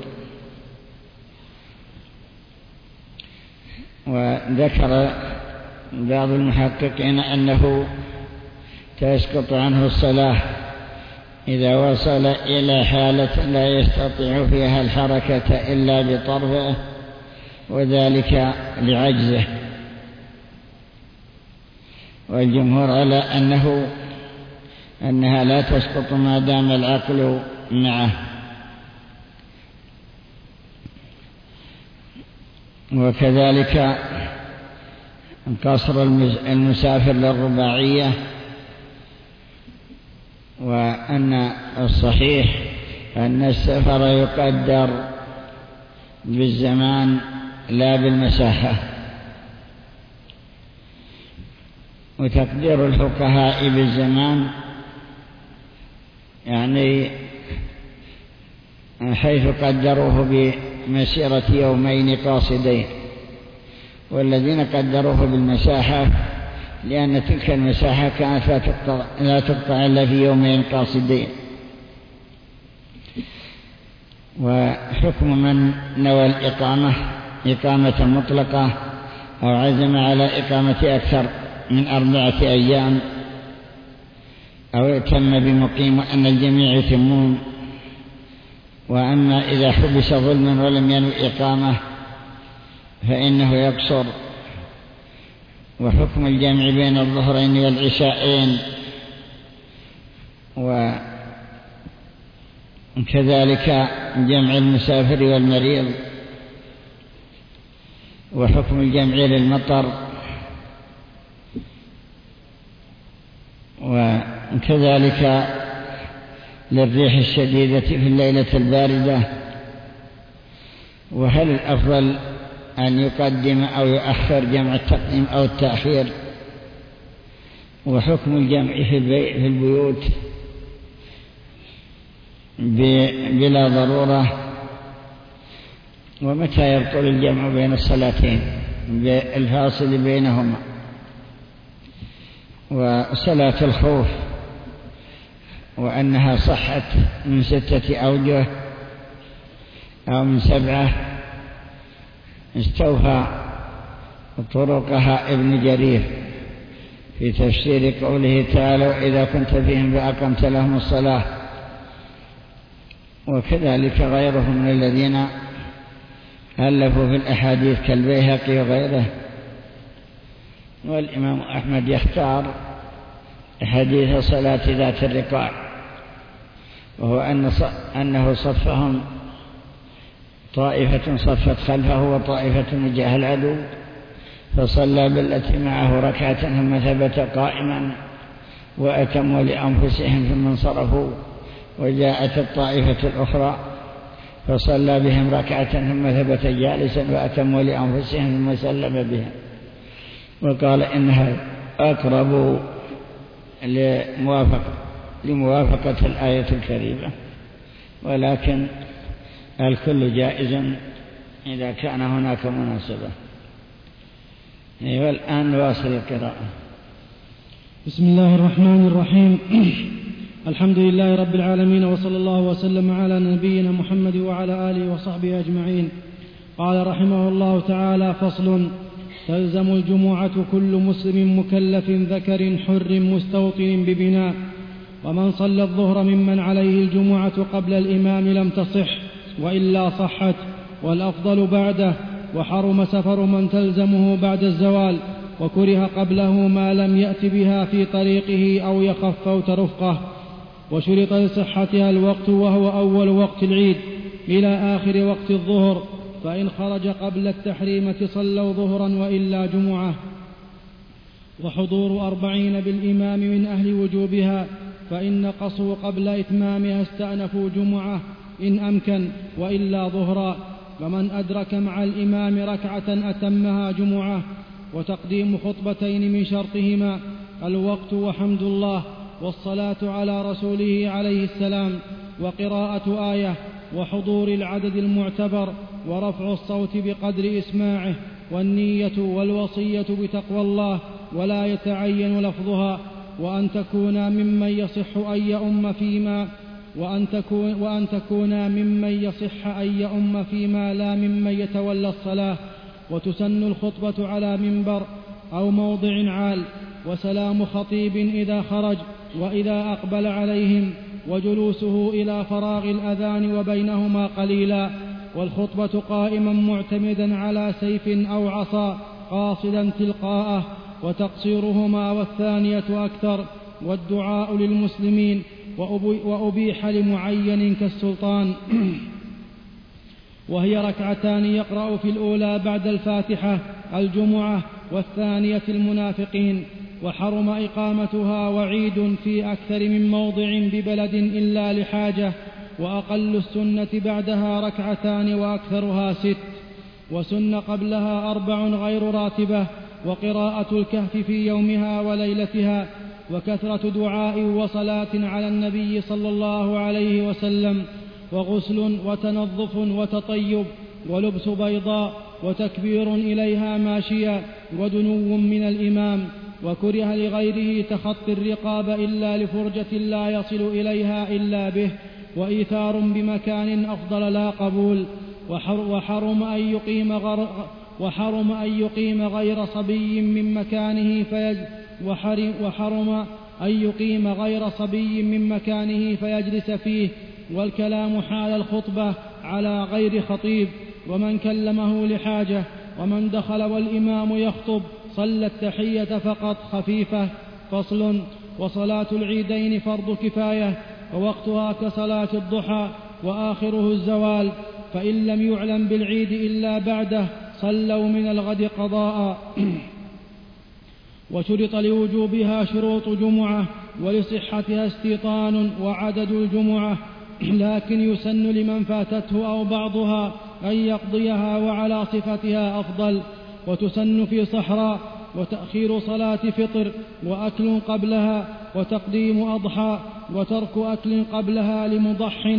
وذكر بعض المحققين أنه تسقط عنه الصلاة إذا وصل إلى حالة لا يستطيع فيها الحركة إلا بطرفه، وذلك لعجزه. والجمهور على أنها لا تسقط ما دام العقل معه. وكذلك قصر المسافر للرباعية. وأن الصحيح أن السفر يقدر بالزمان لا بالمساحة. وتقدير الفقهاء بالزمان يعني حيث قدروه بمسيرة يومين قاصدين، والذين قدروه بالمساحة لأن تلك المساحة كانت لا تقطع إلا في يومين قاصدين. وحكم من نوى الإقامة إقامة مطلقة أو عزم على إقامة أكثر من 4 أيام أو يتم بمقيم وأن الجميع يتمون. وأما إذا حبس ظلما ولم ينوي إقامة فإنه يقصر. وحكم الجمع بين الظهرين والعشاءين وكذلك جمع المسافر والمريض. وحكم الجمع للمطر وكذلك للريح الشديدة في الليلة الباردة. وهل الأفضل أن يقدم أو يؤخر جمع التقديم أو التأخير؟ وحكم الجمع في البيوت بلا ضرورة. ومتى يبطل الجمع بين الصلاتين بالفاصل بينهما؟ وصلاة الخوف وأنها صحت من 6 أوجه أو من 7 استوفى طرقها ابن جرير في تفسير قوله تعالى: وإذا كنت فيهم فأقمت لهم الصلاة. وكذلك غيرهم من الذين ألفوا في الأحاديث كالبيهقي وغيره. والإمام أحمد يختار حديث صلاة ذات الرقاع، وهو أنه صفهم طائفة صفت خلفه وطائفة وجاه العدو، فصلى بالتي معه ركعة ثم ثبت قائما وأتموا لأنفسهم ثم انصرفوا. وجاءت الطائفة الأخرى فصلى بهم ركعة ثم ثبت جالسا وأتموا لأنفسهم ثم سلم بهم. وقال إنها أقرب لموافقة الآية الكريمة، ولكن الكل جائز إذا كان هناك مناسبة. والآن نواصل القراءة. بسم الله الرحمن الرحيم. الحمد لله رب العالمين، وصلى الله وسلم على نبينا محمد وعلى آله وصحبه أجمعين. قال رحمه الله تعالى: فصل: تلزم الجمعة كل مسلم مكلف ذكر حر مستوطن ببناء، ومن صلى الظهر ممن عليه الجمعة قبل الإمام لم تصح، وإلا صحت، والأفضل بعده. وحرم سفر من تلزمه بعد الزوال، وكره قبله ما لم يأت بها في طريقه أو يخف فوت رفقه. وشرط لصحتها الوقت وهو أول وقت العيد إلى آخر وقت الظهر، فإن خرج قبل التحريمة صلوا ظهرا وإلا جمعة. وحضور 40 بالإمام من أهل وجوبها، فإن قصوا قبل إتمامها استأنفوا جمعة إن أمكن، وإلا ظهرا. ومن أدرك مع الإمام ركعة أتمها جمعة. وتقديم خطبتين من شرطهما الوقت وحمد الله والصلاة على رسوله عليه السلام وقراءة آية، وحضور العدد المعتبر، ورفع الصوت بقدر إسماعه، والنية والوصية بتقوى الله ولا يتعين لفظها، وأن تكون ممن يصح أن يؤم فيما وأن تكون ممن يصح أن يؤم فيما لا ممن يتولى الصلاة. وتسن الخطبة على منبر أو موضع عال، وسلام خطيب إذا خرج وإذا أقبل عليهم، وجلوسه إلى فراغ الأذان وبينهما قليلا. والخطبة قائما معتمدا على سيف أو عصا قاصدا تلقاءه، وتقصيرهما والثانية أكثر. والدعاء للمسلمين، وأبيح لمعين كالسلطان، وهي ركعتان يقرأ في الأولى بعد الفاتحة الجمعة، والثانية المنافقين. وحرم إقامتها وعيد في أكثر من موضع ببلد إلا لحاجة. وأقل السنة بعدها ركعتان وأكثرها 6. وسن قبلها 4 غير راتبة، وقراءة الكهف في يومها وليلتها، وكثرة دعاء وصلاة على النبي صلى الله عليه وسلم، وغسل وتنظف وتطيب، ولبس بيضاء، وتكبير إليها ماشيا، ودنو من الإمام. وكره لغيره تخطي الرقاب إلا لفرجة لا يصل إليها إلا به، وإيثار بمكان أفضل لا قبول. وحرم أن يقيم غير صبي من مكانه أن يقيم غير صبي من مكانه فيجلس فيه، والكلام حال الخطبة على غير خطيب، ومن كلمه لحاجة، ومن دخل والإمام يخطب صلى التحية فقط خفيفة. فصل. وصلاة العيدين فرض كفاية، ووقتها كصلاة الضحى، وآخره الزوال، فإن لم يعلم بالعيد إلا بعده صلوا من الغد قضاء. وشرط لوجوبها شروط جمعة، ولصحتها استيطان وعدد الجمعة، لكن يسن لمن فاتته أو بعضها أن يقضيها، وعلى صفتها أفضل. وتسن في صحراء، وتأخير صلاة فطر، وأكل قبلها، وتقديم أضحى، وترك أكل قبلها لمضح،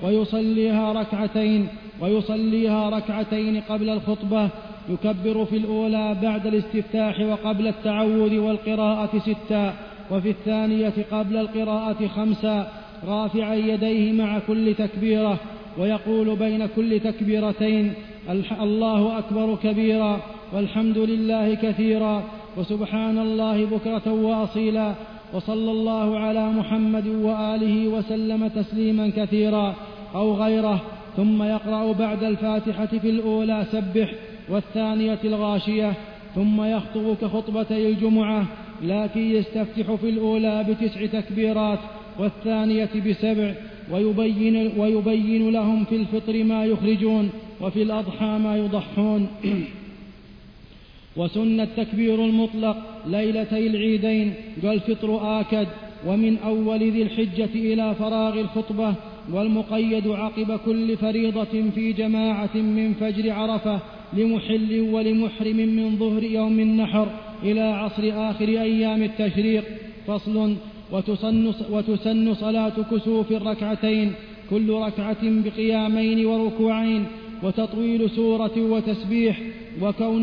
ويصليها ركعتين قبل الخطبة، يكبر في الأولى بعد الاستفتاح وقبل التعوذ والقراءة 6، وفي الثانية قبل القراءة 5، رافعا يديه مع كل تكبيرة، ويقول بين كل تكبيرتين: الله أكبر كبيرا، والحمد لله كثيرا، وسبحان الله بكرة وأصيلا، وصلى الله على محمد وآله وسلم تسليما كثيرا، أو غيره. ثم يقرأ بعد الفاتحة في الأولى سبح، والثانية الغاشية، ثم يخطب كخطبتي الجمعة، لكن يستفتح في الأولى ب9 تكبيرات، والثانية ب7، ويبين لهم في الفطر ما يخرجون، وفي الأضحى ما يضحون. وسن التكبير المطلق ليلتي العيدين، والفطر آكد، ومن أول ذي الحجة إلى فراغ الخطبة، والمقيد عقب كل فريضة في جماعة من فجر عرفة لمحل ولمحرم من ظهر يوم النحر إلى عصر آخر أيام التشريق. فصل. وتسن صلاة كسوف الركعتين، كل ركعة بقيامين وركوعين، وتطويل سورة وتسبيح، وكون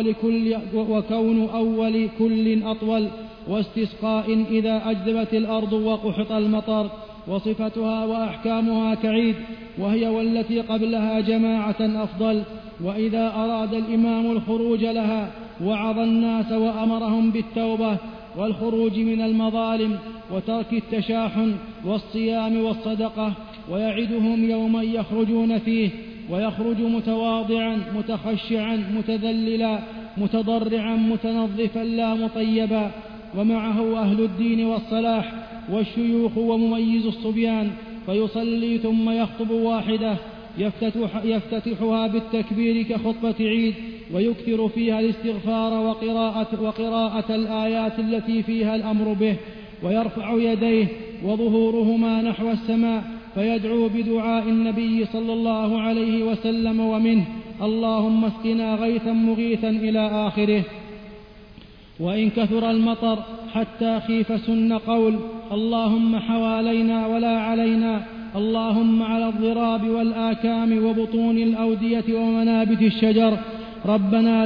أول كل أطول، واستسقاء إذا أجذبت الأرض وقحط المطر. وصفتها وأحكامها كعيد، وهي والتي قبلها جماعة أفضل. وإذا أراد الإمام الخروج لها وعظ الناس وأمرهم بالتوبة والخروج من المظالم وترك التشاحن والصيام والصدقة، ويعدهم يوما يخرجون فيه، ويخرج متواضعا متخشعا متذللا متضرعا متنظفا لا مطيبا، ومعه أهل الدين والصلاح والشيوخ ومميز الصبيان، فيصلي ثم يخطب واحدة يفتتحها بالتكبير كخطبة عيد، ويكثر فيها الاستغفار وقراءة الآيات التي فيها الأمر به، ويرفع يديه وظهورهما نحو السماء، فيدعو بدعاء النبي صلى الله عليه وسلم، ومنه: اللهم اسقنا غيثا مغيثا إلى آخره. وإن كثر المطر حتى خيف سن قول: اللهم حوالينا ولا علينا، اللهم على الضراب والآكام وبطون الأودية ومنابت الشجر، ربنا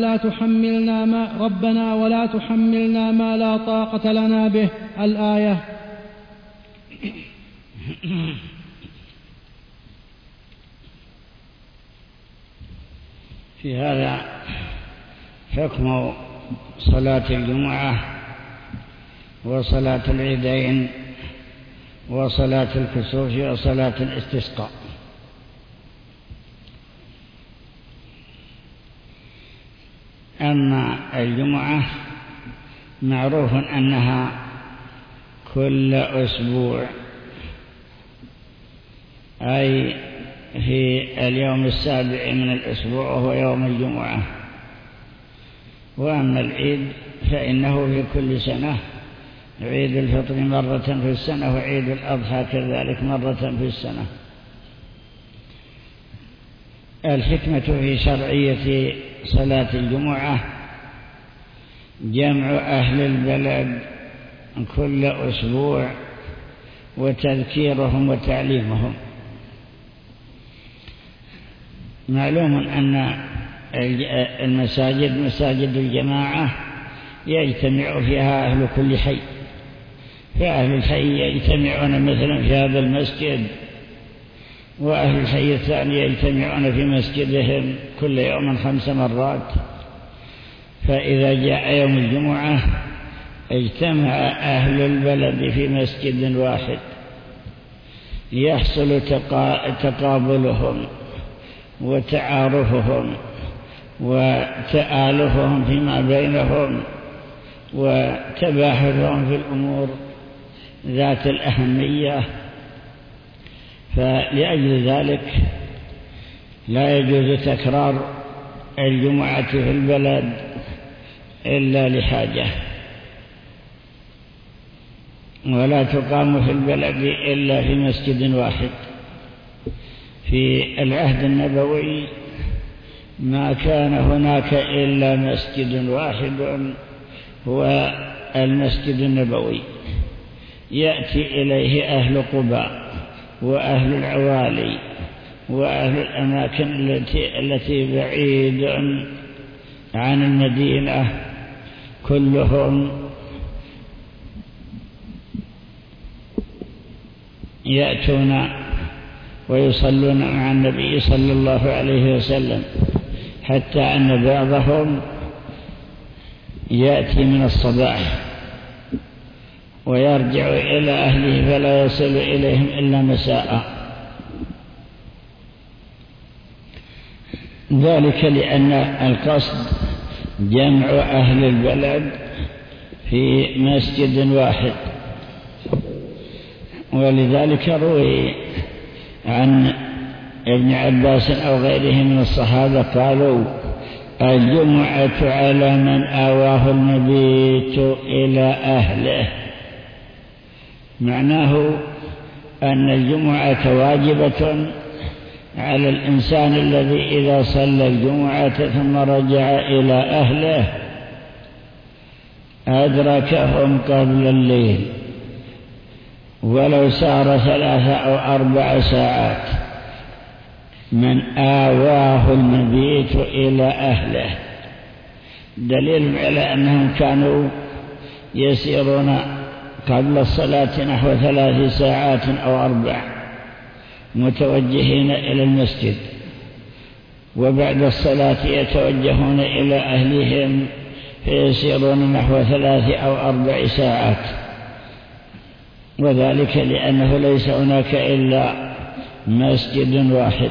ولا تحملنا ما لا طاقة لنا به. الآية. في هذا حكم صلاة الجمعة وصلاة العيدين وصلاة الكسوف وصلاة الاستسقاء. أما الجمعة معروف أنها كل أسبوع، أي في اليوم السابع من الأسبوع وهو يوم الجمعة. وأما العيد فإنه في كل سنة، عيد الفطر مرة في السنة، وعيد الأضحى كذلك مرة في السنة. الحكمة في شرعية صلاة الجمعة جمع أهل البلد كل أسبوع وتذكيرهم وتعليمهم. معلوم أن المساجد مساجد الجماعة يجتمع فيها أهل كل حي، فأهل الحي يجتمعون مثلا في هذا المسجد، وأهل الحي الثاني يجتمعون في مسجدهم كل يوم 5 مرات. فإذا جاء يوم الجمعة اجتمع أهل البلد في مسجد واحد يحصل تقابلهم وتعارفهم وتآلفهم فيما بينهم وتباحثهم في الأمور ذات الأهمية. فلأجل ذلك لا يجوز تكرار الجمعة في البلد إلا لحاجة، ولا تقام في البلد إلا في مسجد واحد. في العهد النبوي ما كان هناك إلا مسجد واحد هو المسجد النبوي، يأتي إليه أهل قباء وأهل العوالي وأهل الأماكن التي بعيد عن المدينة، كلهم يأتون ويصلون مع النبي صلى الله عليه وسلم، حتى أن بعضهم يأتي من الصباح ويرجع إلى أهله فلا يصل إليهم إلا مساء، ذلك لأن القصد جمع أهل البلد في مسجد واحد. ولذلك روي عن ابن عباس أو غيره من الصحابة قالوا: الجمعة على من آواه المبيت إلى أهله. معناه أن الجمعة واجبة على الإنسان الذي إذا صلى الجمعة ثم رجع إلى أهله أدركهم قبل الليل، ولو سار 3 أو 4 ساعات، من آواه المبيت إلى أهله، دليل على أنهم كانوا يسيرون قبل الصلاة نحو 3 ساعات أو 4 متوجهين إلى المسجد، وبعد الصلاة يتوجهون إلى أهلهم فيسيرون نحو 3 أو 4 ساعات، وذلك لأنه ليس هناك إلا مسجد واحد.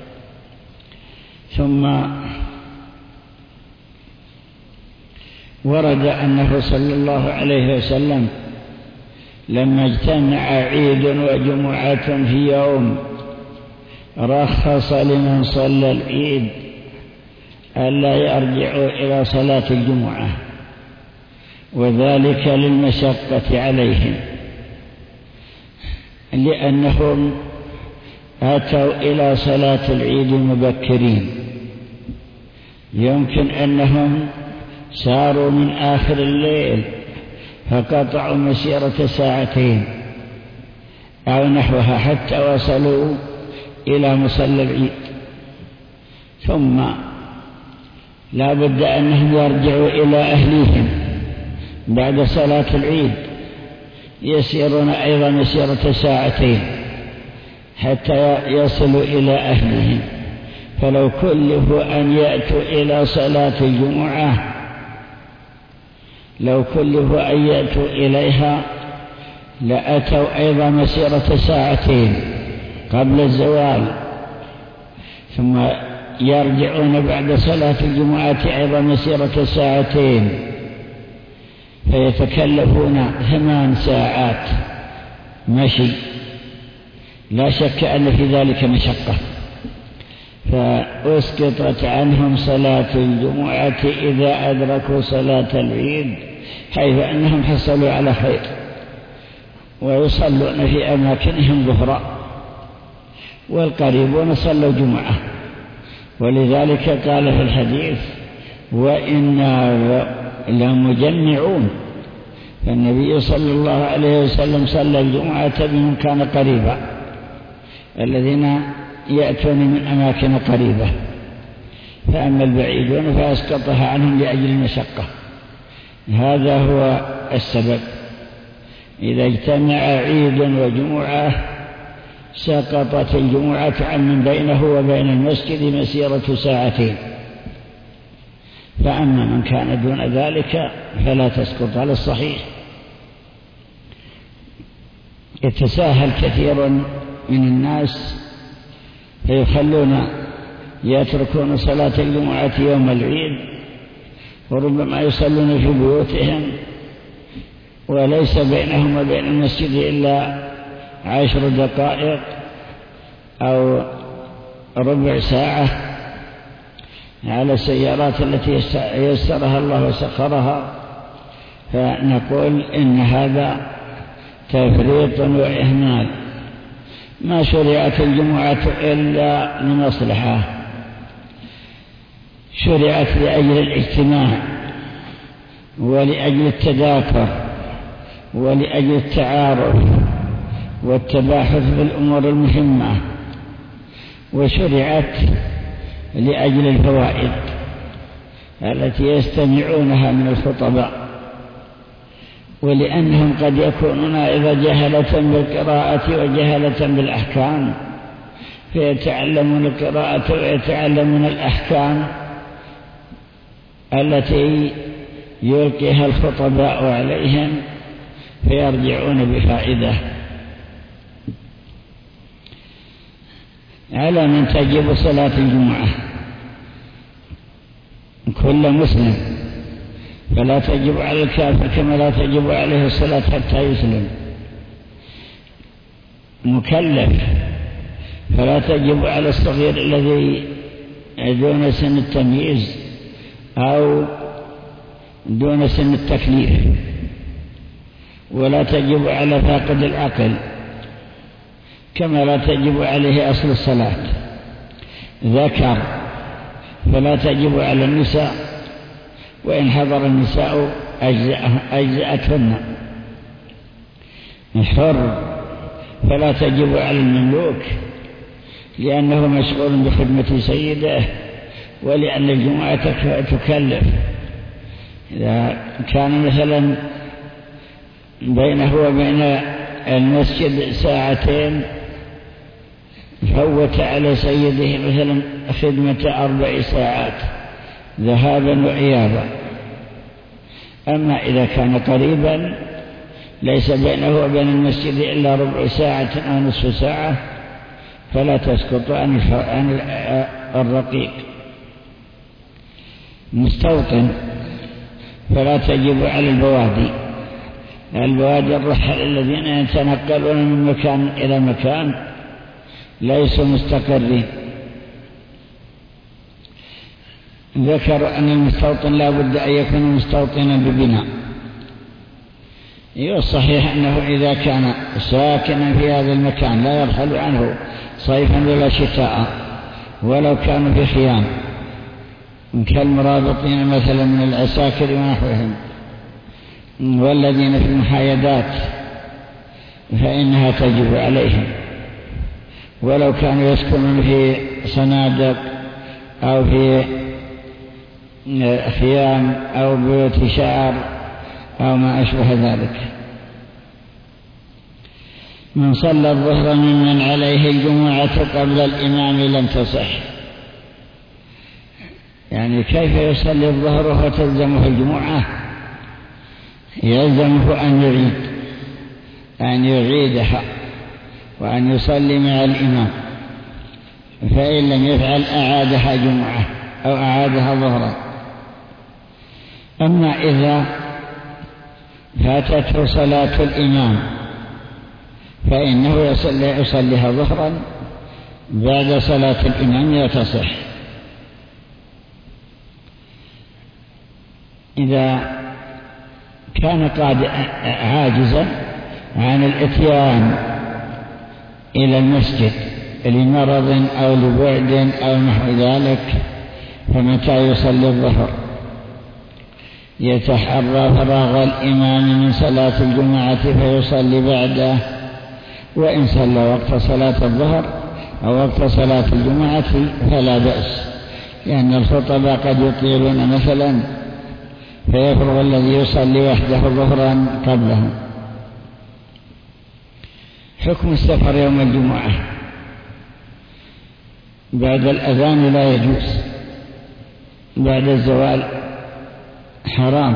ثم ورد أنه صلى الله عليه وسلم لما اجتمع عيد وجمعة في يوم رخص لمن صلى العيد ألا يرجعوا إلى صلاة الجمعة، وذلك للمشقة عليهم، لأنهم أتوا إلى صلاة العيد مبكرين، يمكن أنهم ساروا من آخر الليل فقطعوا مسيرة 2 ساعات أو نحوها حتى وصلوا إلى مصلى العيد، ثم لا بد أنهم يرجعوا إلى أهليهم بعد صلاة العيد، يسيرون أيضا مسيرة 2 ساعات حتى يصلوا إلى أهلهم. فلو كلفوا أن يأتوا إلى صلاة الجمعة، لو كلفوا أن يأتوا إليها لأتوا أيضا مسيرة 2 ساعات قبل الزوال، ثم يرجعون بعد صلاة الجمعة أيضا مسيرة 2 ساعات، فيتكلفون 8 ساعات مشي. لا شك أن في ذلك مشقة، فأسقطت عنهم صلاة الجمعة إذا أدركوا صلاة العيد، حيث أنهم حصلوا على خير ويصلون في أماكنهم ظهرا، والقريبون صلوا جمعة. ولذلك قال في الحديث: وإنا لمجمعون. فالنبي صلى الله عليه وسلم صلى الجمعة بمن كان قريبا، الذين يأتون من أماكن قريبة، فأما البعيدون فأسقطها عنهم لأجل المشقة. هذا هو السبب. إذا اجتمع عيد وجمعة سقطت الجمعة عن من بينه وبين المسجد مسيرة 2 ساعات، فأما من كان دون ذلك فلا تسقط على الصحيح. يتساهل كثير من الناس يتركون صلاة الجمعة يوم العيد، وربما يصلون في بيوتهم وليس بينهم وبين المسجد إلا 10 دقائق أو ربع ساعة على السيارات التي يسرها الله وسخرها، فنقول إن هذا تفريط وإهمال. ما شرعت الجمعة إلا لمصلحة، شرعت لأجل الاجتماع ولأجل التذاكر ولأجل التعارف والتباحث بالأمور المهمة، وشرعت لأجل الفوائد التي يستمعونها من الخطباء، ولأنهم قد يكونون إذا جهلة بالقراءة وجهلة بالأحكام فيتعلمون القراءة ويتعلمون الأحكام التي يلقيها الخطباء عليهم فيرجعون بفائدة. على من تجب صلاة الجمعة كل مسلم، فلا تجب على الكافر كما لا تجب عليه الصلاة حتى يسلم. مكلف فلا تجب على الصغير الذي دون سن التمييز أو دون سن التكليف، ولا تجب على فاقد العقل كما لا تجب عليه أصل الصلاة. ذكر فلا تجب على النساء، وإن حضر النساء أجزأتهن. حر فلا تجب على المملوك لأنه مشغول بخدمة سيده، ولأن الجمعة تكلف. إذا كان مثلا بينه وبين المسجد 2 ساعة فوت على سيده مثلا خدمة 4 ساعات ذهابا وإيابا. أما إذا كان قريبا ليس بينه وبين المسجد إلا ربع ساعة أو نصف ساعة فلا تسقط عن الرقيق. مستوطن فلا تجب على البوادي الرحل الذين يتنقلون من مكان إلى مكان ليسوا مستقرين. ذكر أن المستوطن لا بد أن يكون مستوطنا ببناء. الصحيح أنه إذا كان ساكنا في هذا المكان لا يرحل عنه صيفا ولا شتاء ولو كانوا في خيام كالمرابطين مثلا من العساكر ونحوهم والذين في المحايدات فإنها تجب عليهم، ولو كانوا يسكنون في صنادق أو في خيام أو بيوت شعر أو ما أشبه ذلك. من صلى الظهر ممن عليه الجمعة قبل الإمام لم تصح. يعني كيف يصلي الظهر وتلزمه الجمعة؟ يلزمه أن يعيدها وأن يصلي مع الإمام، فإن لم يفعل أعادها جمعة أو أعادها ظهرا. أما إذا فاتته صلاة الإمام فإنه يصليها ظهرا بعد صلاة الإمام يتصح. إذا كان قد عاجزا عن الإتيان إلى المسجد لمرض أو لبعد أو نحو ذلك فمتى يصلي الظهر؟ يتحرى فراغ الإمام من صلاة الجمعة فيصلي بعده، وإن صلى وقت صلاة الظهر أو وقت صلاة الجمعة فلا بأس، لأن الخطباء قد يطيلون مثلا فيفرغ الذي يصلي وحده ظهرا قبله. حكم السفر يوم الجمعة بعد الأذان لا يجوز، بعد الزوال حرام،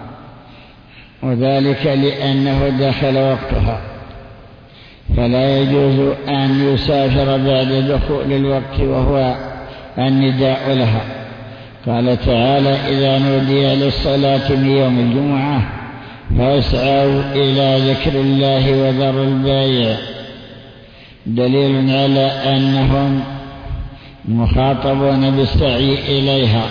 وذلك لأنه دخل وقتها، فلا يجوز أن يسافر بعد دخول الوقت وهو النداء لها. قال تعالى: إذا نودي للصلاة من يوم الجمعة فاسعوا إلى ذكر الله وذروا البيع، دليل على أنهم مخاطبون بالسعي إليها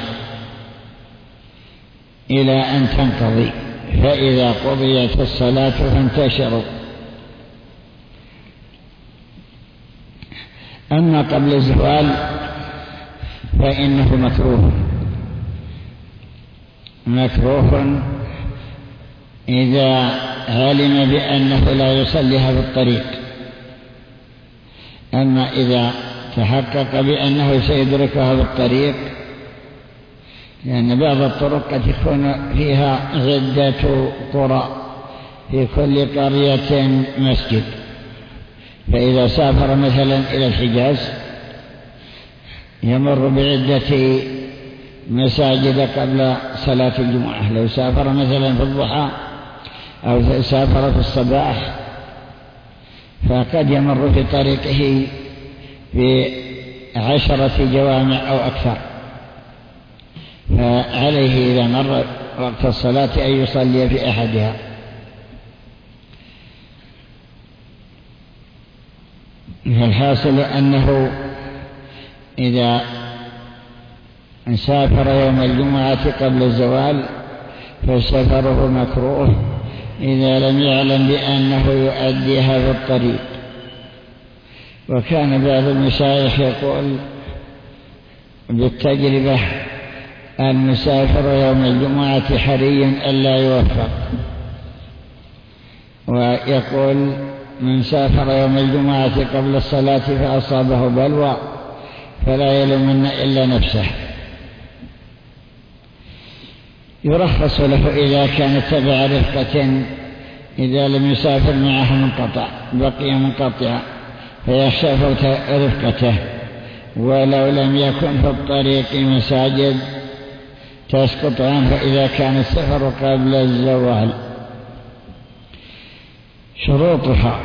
إلى أن تنقضي، فإذا قضيت الصلاة فانتشروا. أما قبل الزوال فإنه مكروه إذا علم بأنه لا يصليها في الطريق. أما إذا تحقق بأنه سيدركها في الطريق، لأن بعض الطرق قد يكون فيها عدة قرى، في كل قرية مسجد، فإذا سافر مثلا إلى الحجاز يمر بعدة مساجد قبل صلاة الجمعة. لو سافر مثلا في الضحى أو سافر في الصباح فقد يمر في طريقه ب10 جوامع أو أكثر، فعليه إذا مر وقت الصلاة أن يصلي في أحدها. فالحاصل أنه إذا سافر يوم الجمعة قبل الزوال فسفره مكروه إذا لم يعلم بأنه يؤديها في الطريق. وكان بعض المشايخ يقول بالتجربة: المسافر يوم الجمعة حري ألا يوفق. ويقول: من سافر يوم الجمعة قبل الصلاة فأصابه بلوى فلا يلومن إلا نفسه. يرخص له إذا كان تبع رفقة، إذا لم يسافر معه بقي منقطعا فيخشى فوت رفقته، ولو لم يكن في الطريق مساجد تسقط عنه إذا كان السفر قبل الزوال. شروطها: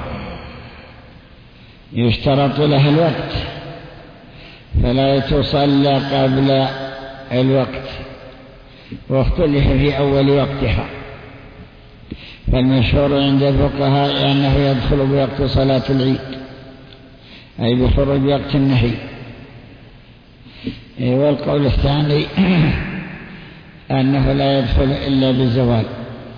يشترط لها الوقت، فلا تصلى قبل الوقت، واختلف في أول وقتها. فالمشهور عند الفقهاء أنه يدخل بوقت صلاة العيد، أي بخروج وقت النهي. والقول الثاني أنه لا يدخل إلا بالزوال،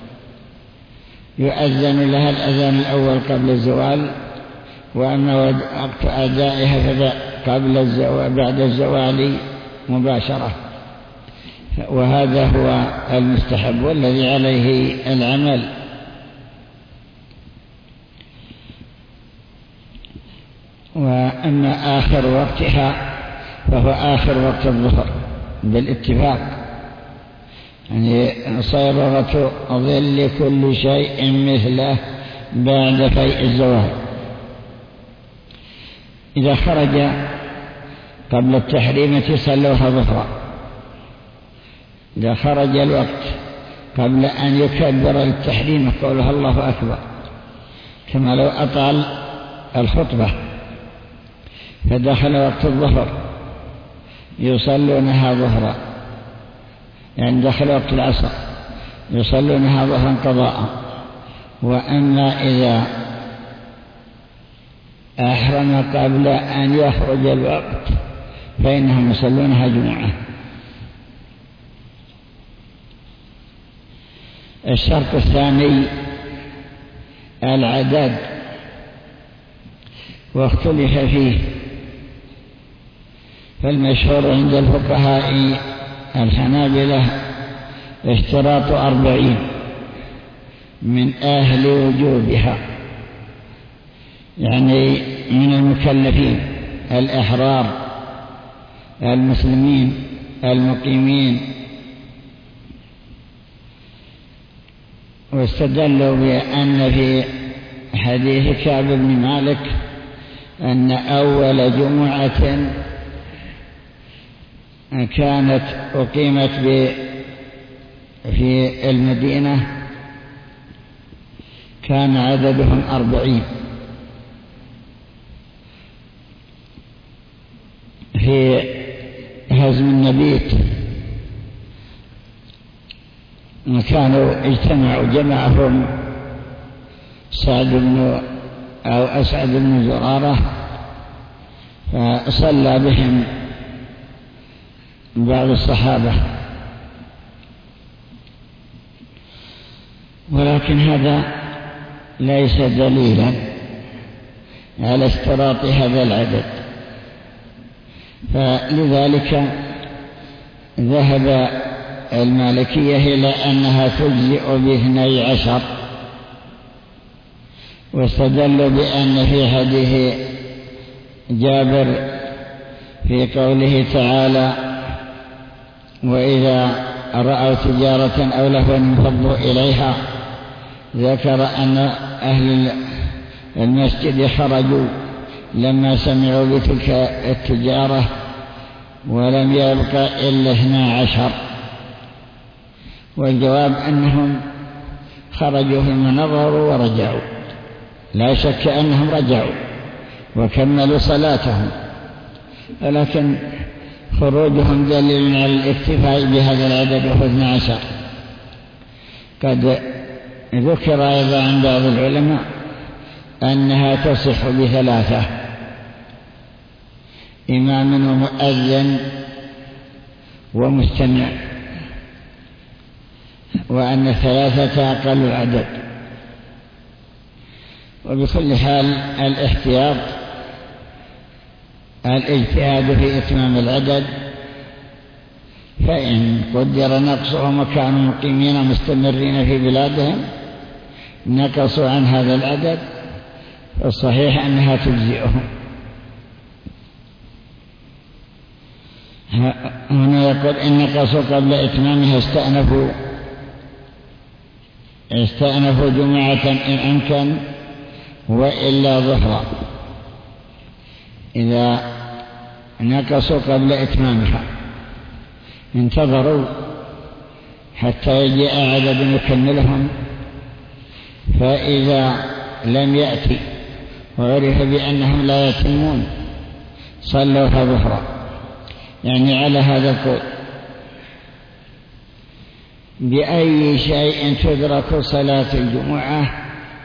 يؤذن لها الأذان الأول قبل الزوال، وأما وقت أدائها فقبل الزوال بعد الزوال مباشرة. وهذا هو المستحب والذي عليه العمل. وأما آخر وقتها فهو آخر وقت الظهر بالاتفاق، يعني صيرغة ظل كل شيء مثله بعد فيء الزوال. إذا خرج قبل التحريمة صلوها ظهرا. إذا خرج الوقت قبل أن يكبر التحريم قولها الله أكبر، كما لو أطال الخطبة فدخل وقت الظهر يصلونها ظهرا، يعني دخل وقت العصر يصلونها ظهرا قضاء. وأما إذا أحرم قبل أن يخرج الوقت فإنهم يصلونها جمعة. الشرط الثاني العدد، واختلف فيه، فالمشهور عند الفقهاء الحنابلة اشتراط 40 من أهل وجوبها، يعني من المكلفين الأحرار المسلمين المقيمين. واستدلوا بأن في حديث كعب بن مالك أن أول جمعة كانت أقيمت في المدينة كان عددهم 40. في هزم النبيت كانوا اجتمعوا جمعهم أسعد بن زرارة، فصلى بهم بعض الصحابة، ولكن هذا ليس دليلا على اشتراط هذا العدد، فلذلك ذهب المالكية إلى أنها تجزئ ب12، واستدلوا بأن في حديث جابر في قوله تعالى: وإذا رأوا تجارة أو لهوا انفضوا إليها، ذكر أن أهل المسجد خرجوا لما سمعوا بتلك التجارة ولم يبق إلا 12، والجواب أنهم خرجوا ثم نظروا ورجعوا، لا شك أنهم رجعوا وكملوا صلاتهم، ولكن خروجهم دليل على الاكتفاء بهذا العدد وهو 12. قد ذكر أيضا عند بعض العلماء أنها تصح ب3: إمام ومؤذن ومستمع، وأن 3 أقل العدد. وبكل حال الاجتهاد في إتمام العدد، فإن قدر نقصهم وكانوا مقيمين مستمرين في بلادهم نقصوا عن هذا العدد، فالصحيح أنها تجزئهم. هنا يقول إن نقصوا قبل إتمامها استأنفوا جمعة إن أمكن وإلا ظهرا. إذا نقصوا قبل إتمامها انتظروا حتى يجيء عدد يكملهم، فإذا لم يأتي وعرف بأنهم لا يتمون صلوها ظهرا، يعني على هذا القول. بأي شيء تدرك صلاة الجمعة؟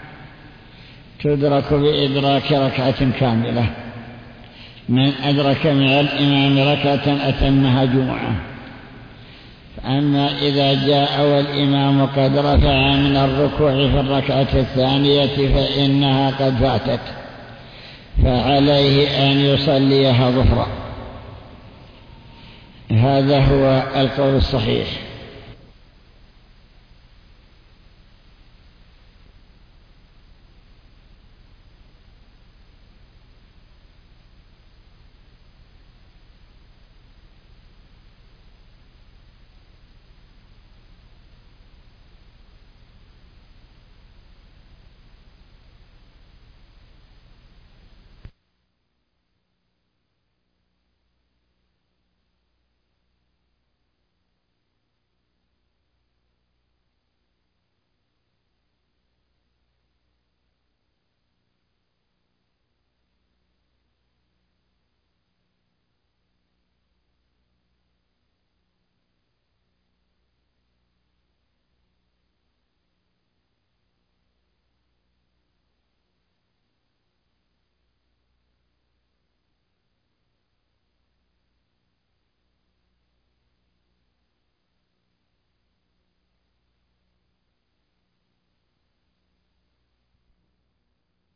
تدرك بإدراك ركعة كاملة. من أدرك مع الإمام ركعة أتمها جمعة. أما إذا جاء والإمام قد رفع من الركوع في الركعة الثانية فإنها قد فاتت، فعليه أن يصليها ظهرا. هذا هو القول الصحيح.